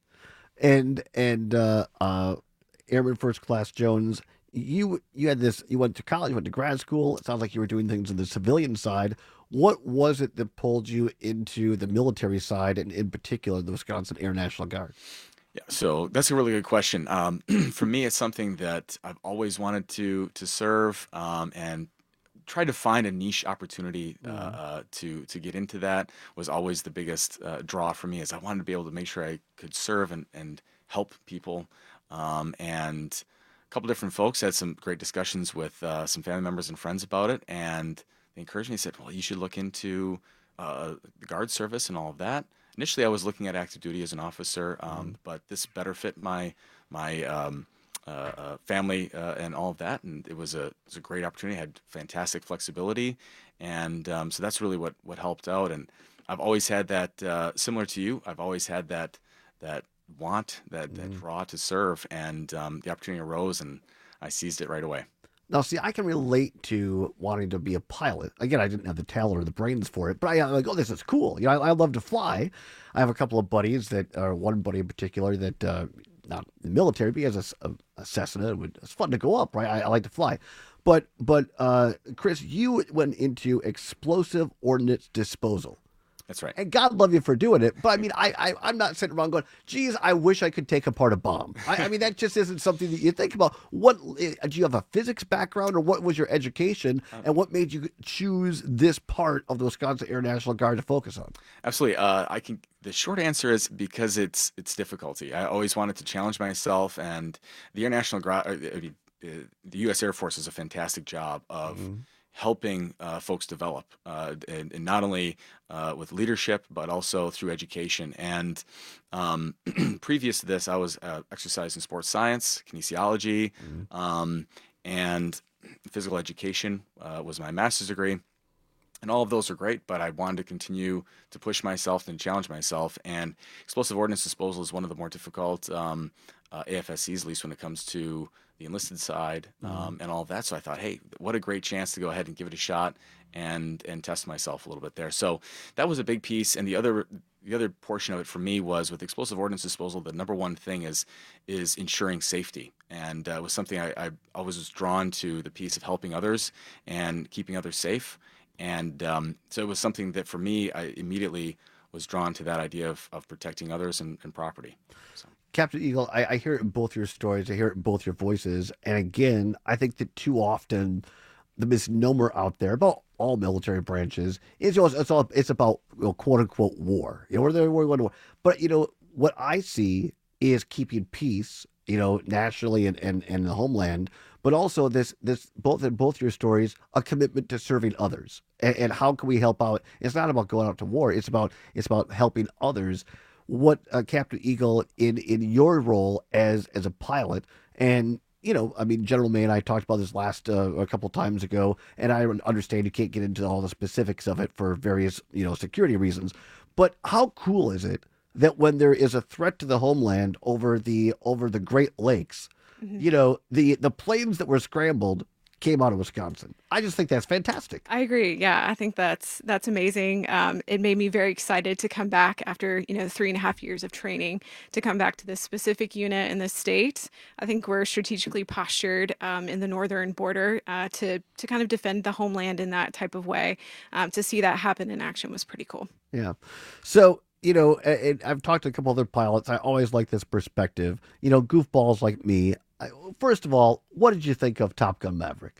And and uh, uh, Airman First Class Jones, you you had this. You went to college, you went to grad school. It sounds like you were doing things on the civilian side. What was it that pulled you into the military side, and in particular, the Wisconsin Air National Guard? Yeah, so that's a really good question. Um, for me, it's something that I've always wanted to to serve um, and try to find a niche opportunity uh, Mhm. uh, to to get into that was always the biggest uh, draw for me. Is I wanted to be able to make sure I could serve and, and help people. Um, and a couple different folks had some great discussions with uh, some family members and friends about it, and they encouraged me. Said, "Well, you should look into uh, the Guard service and all of that." Initially, I was looking at active duty as an officer, um, but this better fit my my um, uh, uh, family uh, and all of that, and it was a it was a great opportunity. I had fantastic flexibility, and um, so that's really what what helped out. And I've always had that, uh, similar to you. I've always had that that want, that that draw to serve, and um, the opportunity arose, and I seized it right away. Now, see, I can relate to wanting to be a pilot. Again, I didn't have the talent or the brains for it, but I, I'm like, oh, this is cool. You know, I, I love to fly. I have a couple of buddies that, or one buddy in particular that, uh, not in the military, but he has a, s- a- a Cessna. It would- It's fun to go up, right? I, I like to fly. But, but uh, Chris, you went into explosive ordnance disposal. That's right. And God love you for doing it. But I mean, I, I, I'm not sitting around going, geez, I wish I could take apart a bomb. I, I mean, that just isn't something that you think about. What, eh, do you have a physics background, or what was your education, and what made you choose this part of the Wisconsin Air National Guard to focus on? Absolutely. Uh, I can. The short answer is because it's it's difficulty. I always wanted to challenge myself, and the Air National Guard, uh, I mean, uh, the U S Air Force does a fantastic job of helping uh, folks develop, uh, and, and not only uh, with leadership, but also through education. And um, previous to this, I was uh, exercise and sports science, kinesiology, um, and physical education uh, was my master's degree. And all of those are great, but I wanted to continue to push myself and challenge myself. And explosive ordnance disposal is one of the more difficult um, uh, A F S Cs, at least when it comes to the enlisted side um, and all of that. So I thought, hey, what a great chance to go ahead and give it a shot and and test myself a little bit there. So that was a big piece. And the other the other portion of it for me was with explosive ordnance disposal, the number one thing is is ensuring safety. And uh, it was something I, I always was drawn to, the piece of helping others and keeping others safe. And um, so it was something that for me, I immediately was drawn to that idea of, of protecting others and, and property. So. Captain Eagle, I, I hear it in both your stories. I hear it in both your voices. And again, I think that too often the misnomer out there about all military branches is, you know, it's, it's all it's about, you know, quote unquote war. You know, we're there, we're going to war. But you know what I see is keeping peace, you know, nationally and and, and the homeland. But also this this both in both your stories, a commitment to serving others. And, and how can we help out? It's not about going out to war. It's about it's about helping others. What uh, Captain Eagle, in in your role as as a pilot, and you know, I mean, General May and I talked about this last uh, a couple times ago, and I understand you can't get into all the specifics of it for various, you know, security reasons. But how cool is it that when there is a threat to the homeland over the over the Great Lakes, Mhm. you know, the the planes that were scrambled came out of Wisconsin? I just think that's fantastic. I agree. Yeah, I think that's that's amazing. Um, it made me very excited to come back after, you know, three and a half years of training to come back to this specific unit in the state. I think we're strategically postured um, in the northern border uh, to to kind of defend the homeland in that type of way. Um, to see that happen in action was pretty cool. Yeah. So, you know, a- and I've talked to a couple other pilots. I always like this perspective. You know, goofballs like me. I, first of all, what did you think of Top Gun Maverick?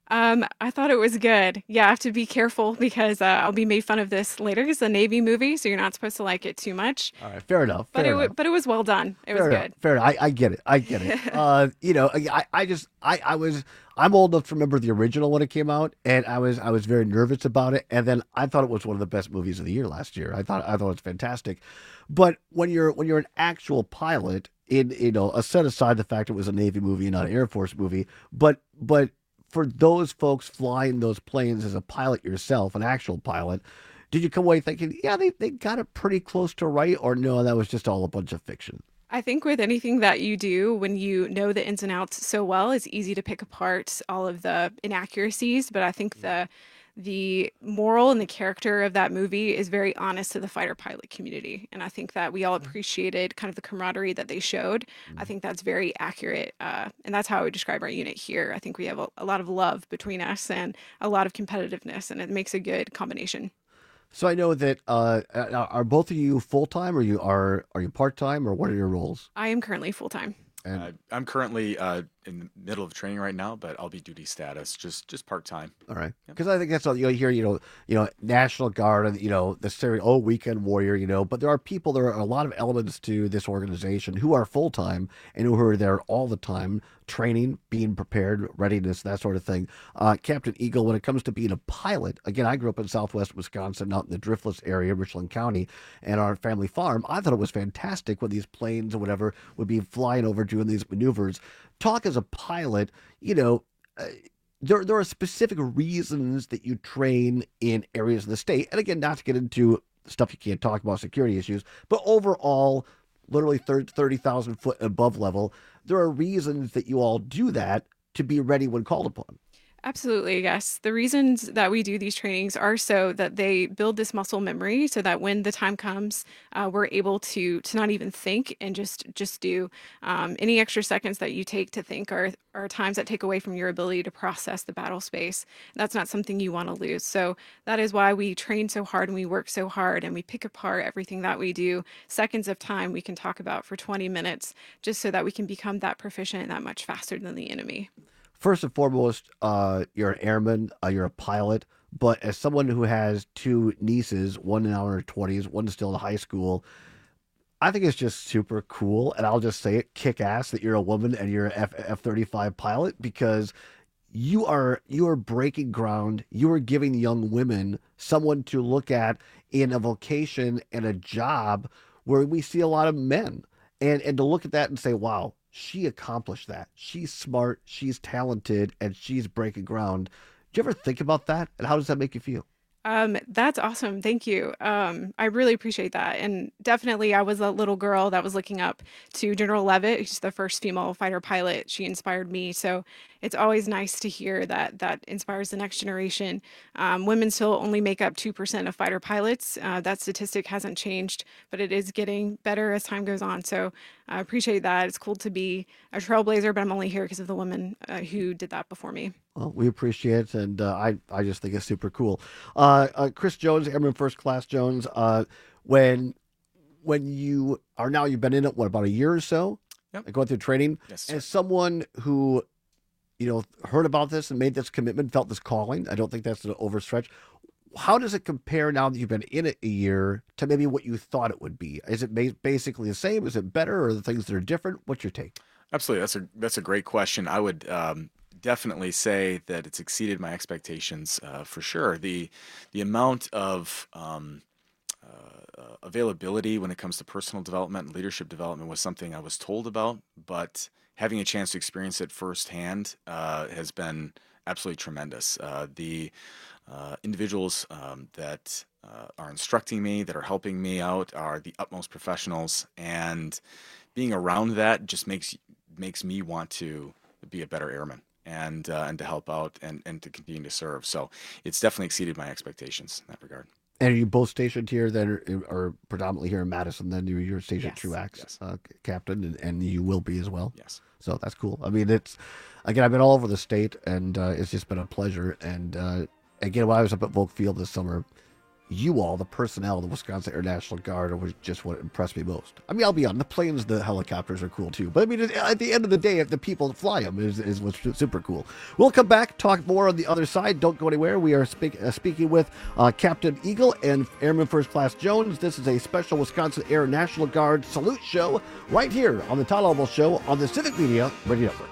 Um, I thought it was good. Yeah, I have to be careful because uh, I'll be made fun of this later. It's a Navy movie, so you're not supposed to like it too much. All right, fair enough. But fair it w- enough. but it was well done. It Fair was enough, good. Fair enough. I, I get it. I get it. uh, you know, I, I just, I, I was, I'm old enough to remember the original when it came out, and I was, I was very nervous about it. And then I thought it was one of the best movies of the year last year. I thought, I thought it was fantastic. But when you're, when you're an actual pilot, in, you know, uh, set aside the fact it was a Navy movie, not an Air Force movie, but, but for those folks flying those planes as a pilot yourself, an actual pilot, did you come away thinking, yeah, they, they got it pretty close to right, or no, that was just all a bunch of fiction? I think with anything that you do, when you know the ins and outs so well, it's easy to pick apart all of the inaccuracies. But I think the the moral and the character of that movie is very honest to the fighter pilot community. And I think that we all appreciated kind of the camaraderie that they showed. I think that's very accurate. Uh, and that's how I would describe our unit here. I think we have a, a lot of love between us and a lot of competitiveness, and it makes a good combination. So I know that uh, are both of you full time, or you are are you part time, or what are your roles? I am currently full time. And Uh, I'm currently uh, in the middle of training right now, but I'll be duty status, just just part time. all right, because I think that's all you hear. You know, you know, National Guard, and you know, the stereo, oh, weekend warrior. You know, but there are people. There are a lot of elements to this organization who are full time and who are there all the time, training, being prepared, readiness, that sort of thing. Uh, Captain Eagle, when it comes to being a pilot, again, I grew up in Southwest Wisconsin, out in the Driftless area, Richland County, and our family farm. I thought it was fantastic when these planes or whatever would be flying over doing these maneuvers. Talk as a pilot, you know, uh, there there are specific reasons that you train in areas of the state. And again, not to get into stuff you can't talk about, security issues, but overall, literally thirty thousand foot above level, there are reasons that you all do that to be ready when called upon. Absolutely, yes. The reasons that we do these trainings are so that they build this muscle memory, so that when the time comes, uh, we're able to to not even think and just just do. Um, any extra seconds that you take to think are are times that take away from your ability to process the battle space. That's not something you want to lose. So that is why we train so hard and we work so hard and we pick apart everything that we do. Seconds of time we can talk about for twenty minutes, just so that we can become that proficient and that much faster than the enemy. First and foremost, uh, you're an airman, uh, you're a pilot, but as someone who has two nieces, one now in her twenties, one still in high school, I think it's just super cool, and I'll just say it, kick ass that you're a woman and you're an F F thirty-five pilot, because you are you are breaking ground. You are giving young women someone to look at in a vocation and a job where we see a lot of men, and and to look at that and say, wow, she accomplished that. She's smart, she's talented, and she's breaking ground. Do you ever think about that? And how does that make you feel? Um, that's awesome. Thank you. Um, I really appreciate that. And definitely, I was a little girl that was looking up to General Leavitt, who's the first female fighter pilot. She inspired me. So it's always nice to hear that that inspires the next generation. Um, women still only make up two percent of fighter pilots. Uh, that statistic hasn't changed, but it is getting better as time goes on. So I appreciate that. It's cool to be a trailblazer, but I'm only here because of the women uh, who did that before me. Well, we appreciate it, and uh, I, I just think it's super cool. Uh, uh, Chris Jones, Airman First Class Jones, uh, when when you are now, you've been in it, what, about a year or so? Yep. Going through training? Yes, sir. As someone who, you know, heard about this and made this commitment, felt this calling, I don't think that's an overstretch. How does it compare now that you've been in it a year to maybe what you thought it would be? Is it ba- basically the same? Is it better, or are the things that are different? What's your take? Absolutely, that's a that's a great question. I would um, definitely say that it's exceeded my expectations uh, for sure. The the amount of um, uh, uh, availability when it comes to personal development and leadership development was something I was told about, but having a chance to experience it firsthand uh, has been absolutely tremendous. Uh, the uh, individuals um, that uh, are instructing me, that are helping me out, are the utmost professionals, and being around that just makes makes me want to be a better airman and uh, and to help out and, and to continue to serve. So it's definitely exceeded my expectations in that regard. And are you both stationed here that are, are predominantly here in Madison? Then you're, you're stationed Yes, Truax, yes. uh, Captain, and, and you will be as well. Yes. So that's cool. I mean, it's, again, I've been all over the state, and uh, it's just been a pleasure. And uh, again, when I was up at Volk Field this summer, you all, the personnel of the Wisconsin Air National Guard, was just what impressed me most. I mean, I'll be honest, the planes, the helicopters are cool too. But I mean, at the end of the day, if the people that fly them is, is what's super cool. We'll come back, talk more on the other side. Don't go anywhere. We are speak, uh, speaking with uh, Captain Eagle and Airman First Class Jones. This is a special Wisconsin Air National Guard salute show right here on the Todd Alba Show on the Civic Media Radio Network.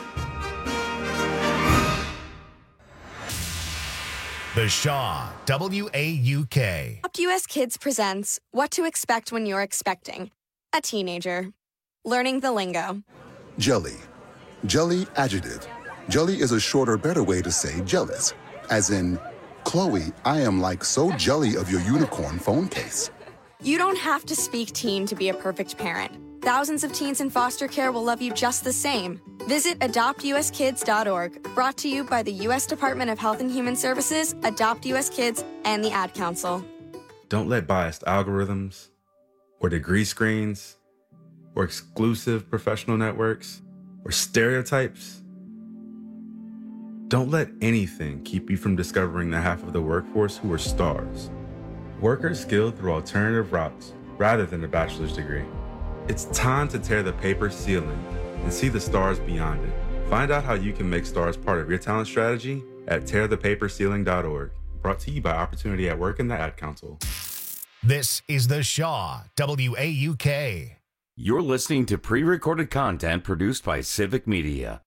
The Shaw, W A U K. Adopt U S Kids presents What to Expect When You're Expecting a Teenager. Learning the lingo. Jelly. Jelly adjective. Jelly is a shorter, better way to say jealous. As in, Chloe, I am like so jelly of your unicorn phone case. You don't have to speak teen to be a perfect parent. Thousands of teens in foster care will love you just the same. Visit adopt u s kids dot org, brought to you by the U S Department of Health and Human Services, Adopt U S Kids, and the Ad Council. Don't let biased algorithms, or degree screens, or exclusive professional networks, or stereotypes. Don't let anything keep you from discovering the half of the workforce who are stars. Workers skilled through alternative routes rather than a bachelor's degree. It's time to tear the paper ceiling and see the stars beyond it. Find out how you can make stars part of your talent strategy at tear the paper ceiling dot org. Brought to you by Opportunity at Work and the Ad Council. This is The Shaw, W A U K. You're listening to pre-recorded content produced by Civic Media.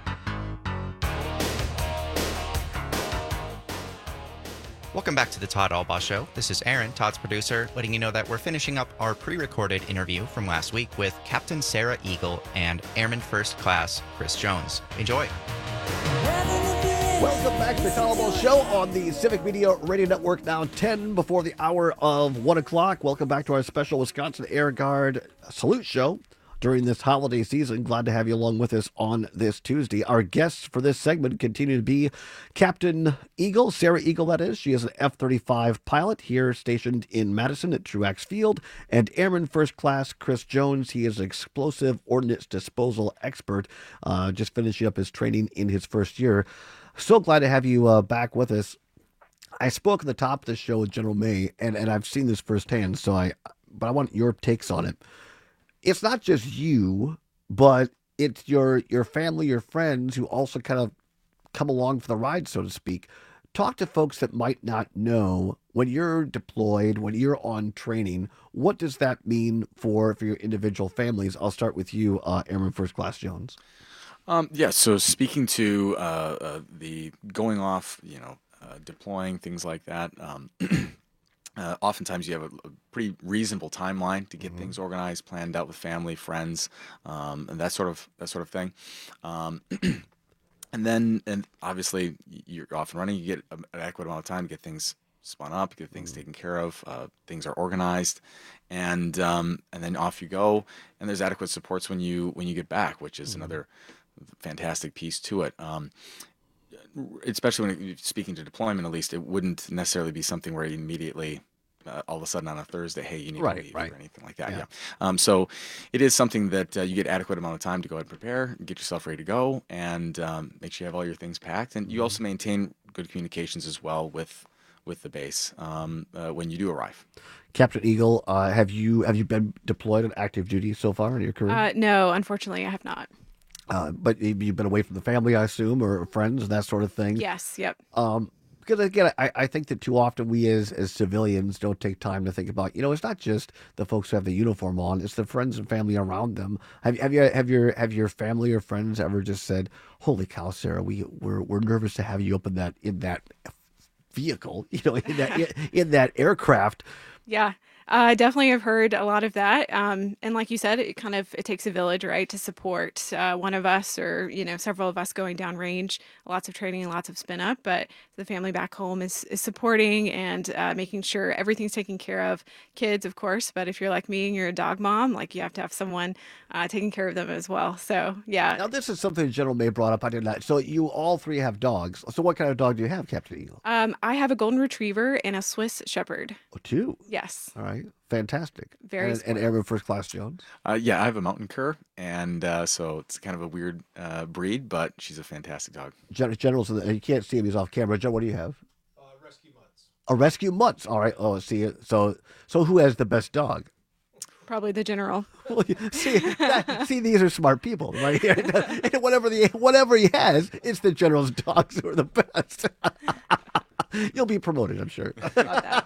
Welcome back to the Todd Albaugh Show. This is Aaron, Todd's producer, letting you know that we're finishing up our pre-recorded interview from last week with Captain Sarah Eagle and Airman First Class Chris Jones. Enjoy. Welcome back to the Todd Alba Show on the Civic Media Radio Network, now ten before the hour of one o'clock. Welcome back to our special Wisconsin Air Guard salute show during this holiday season. Glad to have you along with us on this Tuesday. Our guests for this segment continue to be Captain Eagle, Sarah Eagle, that is. She is an F thirty-five pilot here stationed in Madison at Truax Field, and Airman First Class Chris Jones. He is an explosive ordnance disposal expert, uh, just finishing up his training in his first year. So glad to have you uh, back with us. I spoke at the top of the show with General May, and, and I've seen this firsthand, so I, but I want your takes on it. It's not just you, but it's your your family, your friends who also kind of come along for the ride, so to speak. Talk to folks that might not know, when you're deployed, when you're on training, what does that mean for, for your individual families? I'll start with you, uh, Airman First Class Jones. Um, yeah, so speaking to uh, uh, the going off, you know, uh, deploying, things like that, um, Uh, oftentimes you have a, a pretty reasonable timeline to get mm-hmm. things organized, planned out with family, friends, um, and that sort of that sort of thing. Um, and then, and obviously, you're off and running. You get an adequate amount of time to get things spun up, get things mm-hmm. taken care of. Uh, things are organized, and um, and then off you go. And there's adequate supports when you when you get back, which is mm-hmm. another fantastic piece to it. Um, especially when you're speaking to deployment, at least, it wouldn't necessarily be something where you immediately, uh, all of a sudden on a Thursday, hey, you need right, to leave right. or anything like that. Yeah. yeah. Um, so it is something that uh, you get adequate amount of time to go ahead and prepare, get yourself ready to go, and um, make sure you have all your things packed. And you also maintain good communications as well with with the base um, uh, when you do arrive. Captain Eagle, uh, have you have you been deployed on active duty so far in your career? Uh, no, unfortunately, I have not. Uh, but you've been away from the family, I assume, or friends, that sort of thing. Yes, yep. Um, because again, I, I think that too often we as, as civilians don't take time to think about, you know, it's not just the folks who have the uniform on, it's the friends and family around them. Have, have you have your have your family or friends ever just said, "Holy cow, Sarah, we we're we're nervous to have you up in that in that vehicle, you know, in that in, in that aircraft." Yeah. I uh, definitely have heard a lot of that. Um, and like you said, it kind of, it takes a village, right, to support uh, one of us or, you know, several of us going down range, lots of training, lots of spin up, but the family back home is, is supporting and uh, making sure everything's taken care of. Kids, of course, but if you're like me and you're a dog mom, like you have to have someone uh, taking care of them as well. So, yeah. Now, this is something General May brought up. I did not. So you all three have dogs. So what kind of dog do you have, Captain Eagle? Um, I have a golden retriever and a Swiss shepherd. Oh, two? Yes. All right. Fantastic. Very and, and Airman First Class Jones? Uh, yeah, I have a mountain cur, and uh, so it's kind of a weird uh, breed, but she's a fantastic dog. Gen- General's, in the, you can't see him, he's off camera. General, what do you have? Uh, rescue mutts. A rescue mutts. All right. Oh, see. So, so who has the best dog? Probably the general. Well, see, that, see, these are smart people, right here. whatever the whatever he has, it's the general's dogs who are the best. You'll be promoted, I'm sure. but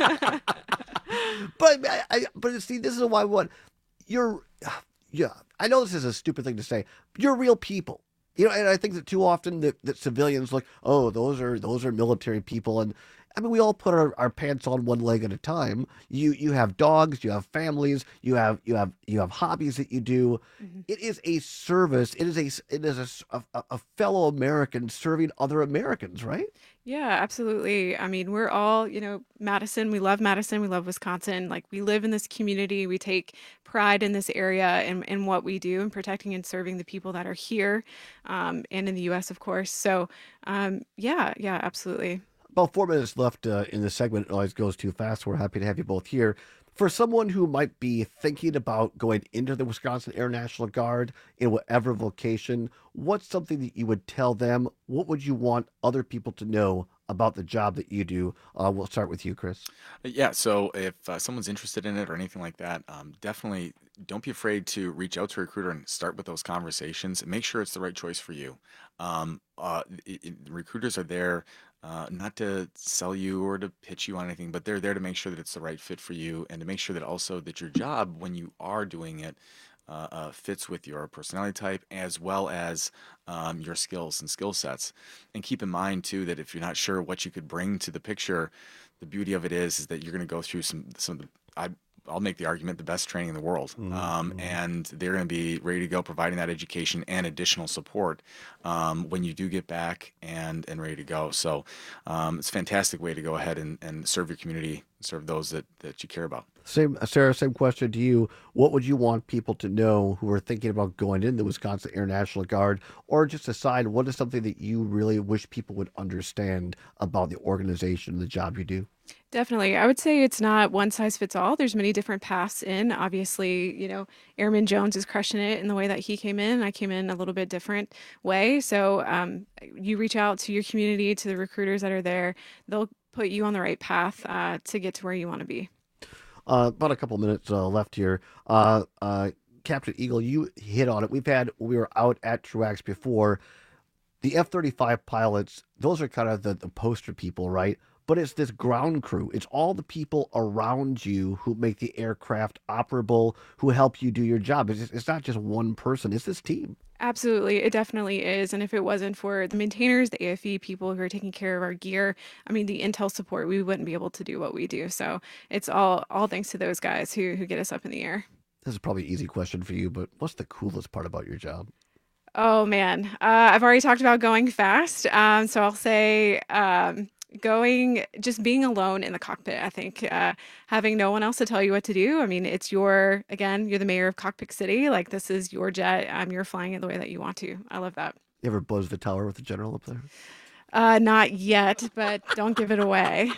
I, I, but see, this is why what you're. Yeah, I know this is a stupid thing to say. But you're real people. You know, and I think that too often that, that civilians look, oh, those are those are military people, and I mean, we all put our, our pants on one leg at a time. You you have dogs, you have families, you have you have you have hobbies that you do. Mm-hmm. It is a service. It is a it is a, a, a fellow American serving other Americans, right? Yeah, absolutely. I mean, we're all, you know, Madison. We love Madison. We love Wisconsin. Like, we live in this community. We take pride in this area and in what we do in protecting and serving the people that are here, um, and in the U S, of course. So, um, yeah, yeah, absolutely. About four minutes left uh, in the segment. It always goes too fast. We're happy to have you both here. For someone who might be thinking about going into the Wisconsin Air National Guard in whatever vocation, what's something that you would tell them? What would you want other people to know about the job that you do? Uh, we'll start with you, Chris. Yeah, so if uh, someone's interested in it or anything like that, um, definitely don't be afraid to reach out to a recruiter and start with those conversations and make sure it's the right choice for you. Um, uh, it, it, recruiters are there uh, not to sell you or to pitch you on anything, but they're there to make sure that it's the right fit for you and to make sure that also that your job, when you are doing it, uh, uh, fits with your personality type as well as um, your skills and skill sets. And keep in mind too that if you're not sure what you could bring to the picture, the beauty of it is is that you're going to go through some some of the I. I'll make the argument, the best training in the world. Mm-hmm. Um, and they're going to be ready to go, providing that education and additional support um, when you do get back and, and ready to go. So um, it's a fantastic way to go ahead and, and serve your community, serve those that, that you care about. Same, Sarah, same question to you. What would you want people to know who are thinking about going in the Wisconsin Air National Guard, or just decide what is something that you really wish people would understand about the organization, the job you do? Definitely. I would say it's not one size fits all. There's many different paths in. Obviously, you know, Airman Jones is crushing it in the way that he came in. I came in a little bit different way. So um, you reach out to your community, to the recruiters that are there. They'll put you on the right path uh, to get to where you want to be. Uh, about a couple minutes uh, left here. Uh, uh, Captain Eagle, you hit on it. We've had, we were out at Truax before. The F thirty-five pilots, those are kind of the, the poster people, right? But it's this ground crew. It's all the people around you who make the aircraft operable, who help you do your job. It's, it's not just one person. It's this team. Absolutely. It definitely is. And if it wasn't for the maintainers, the A F E people who are taking care of our gear, I mean, the intel support, we wouldn't be able to do what we do. So it's all all thanks to those guys who, who get us up in the air. This is probably an easy question for you, but what's the coolest part about your job? Oh, man. Uh, I've already talked about going fast. Um, so I'll say... Um, going, just being alone in the cockpit, I think, uh, having no one else to tell you what to do. I mean, it's your, again, you're the mayor of Cockpit City. Like, this is your jet. Um, you're flying it the way that you want to. I love that. You ever buzz the tower with the general up there? Uh, not yet, but don't give it away.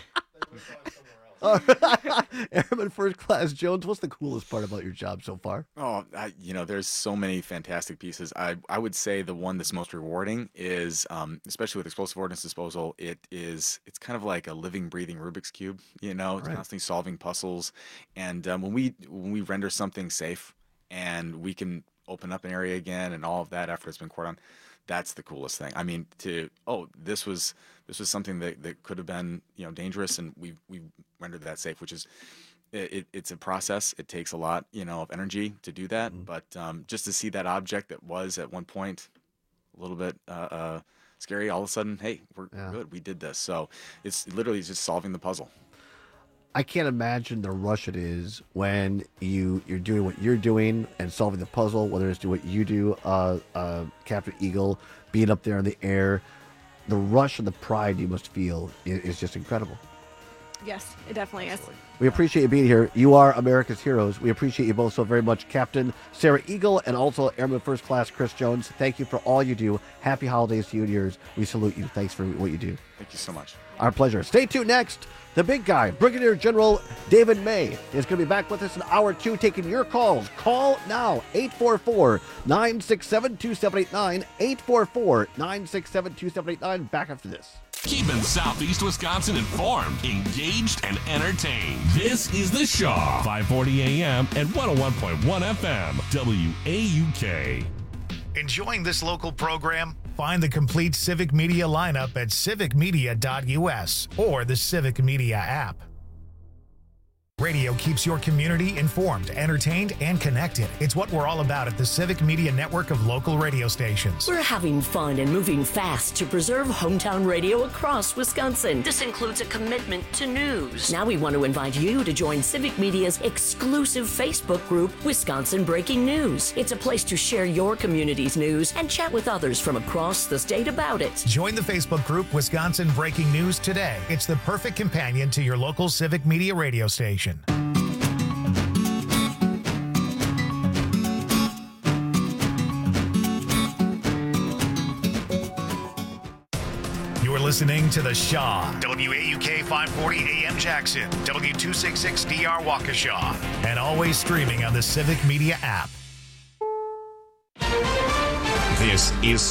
Airman First Class Jones, what's the coolest part about your job so far? Oh, I, you know, there's so many fantastic pieces. I, I would say the one that's most rewarding is, um, especially with explosive ordnance disposal, it is, it's kind of like a living, breathing Rubik's Cube, you know, right. Constantly solving puzzles. And um, when we when we render something safe and we can open up an area again and all of that after it's been poured on, that's the coolest thing. I mean, to, oh, this was this was something that, that could have been, you know, dangerous, and we we rendered that safe, which is, it, it's a process. It takes a lot, you know, of energy to do that. Mm-hmm. But um, just to see that object that was at one point a little bit uh, uh, scary, all of a sudden, hey, we're yeah. good. We did this. So it's literally just solving the puzzle. I can't imagine the rush it is when you, you're doing what you're doing and solving the puzzle, whether it's do what you do, uh, uh, Captain Eagle, being up there in the air. The rush and the pride you must feel is, is just incredible. Yes, it definitely is. We appreciate you being here. You are America's heroes. We appreciate you both so very much, Captain Sarah Eagle and also Airman First Class Chris Jones. Thank you for all you do. Happy holidays to you and yours. We salute you. Thanks for what you do. Thank you so much. Our pleasure. Stay tuned next. The big guy, Brigadier General David May, is going to be back with us in hour two, taking your calls. Call now, eight four four, nine six seven, two seven eight nine, eight four four, nine six seven, two seven eight nine. Back after this. Keeping Southeast Wisconsin informed, engaged, and entertained. This is The Shaw, five forty A M and one oh one point one F M, W A U K. Enjoying this local program? Find the complete Civic Media lineup at civic media dot U S or the Civic Media app. Radio keeps your community informed, entertained, and connected. It's what we're all about at the Civic Media network of local radio stations. We're having fun and moving fast to preserve hometown radio across Wisconsin. This includes a commitment to news. Now we want to invite you to join Civic Media's exclusive Facebook group, Wisconsin Breaking News. It's a place to share your community's news and chat with others from across the state about it. Join the Facebook group Wisconsin Breaking News today. It's the perfect companion to your local Civic Media radio station. You're listening to The Shaw, W A U K five forty A M Jackson, W two sixty-six D R Waukesha, and always streaming on the Civic Media app. This is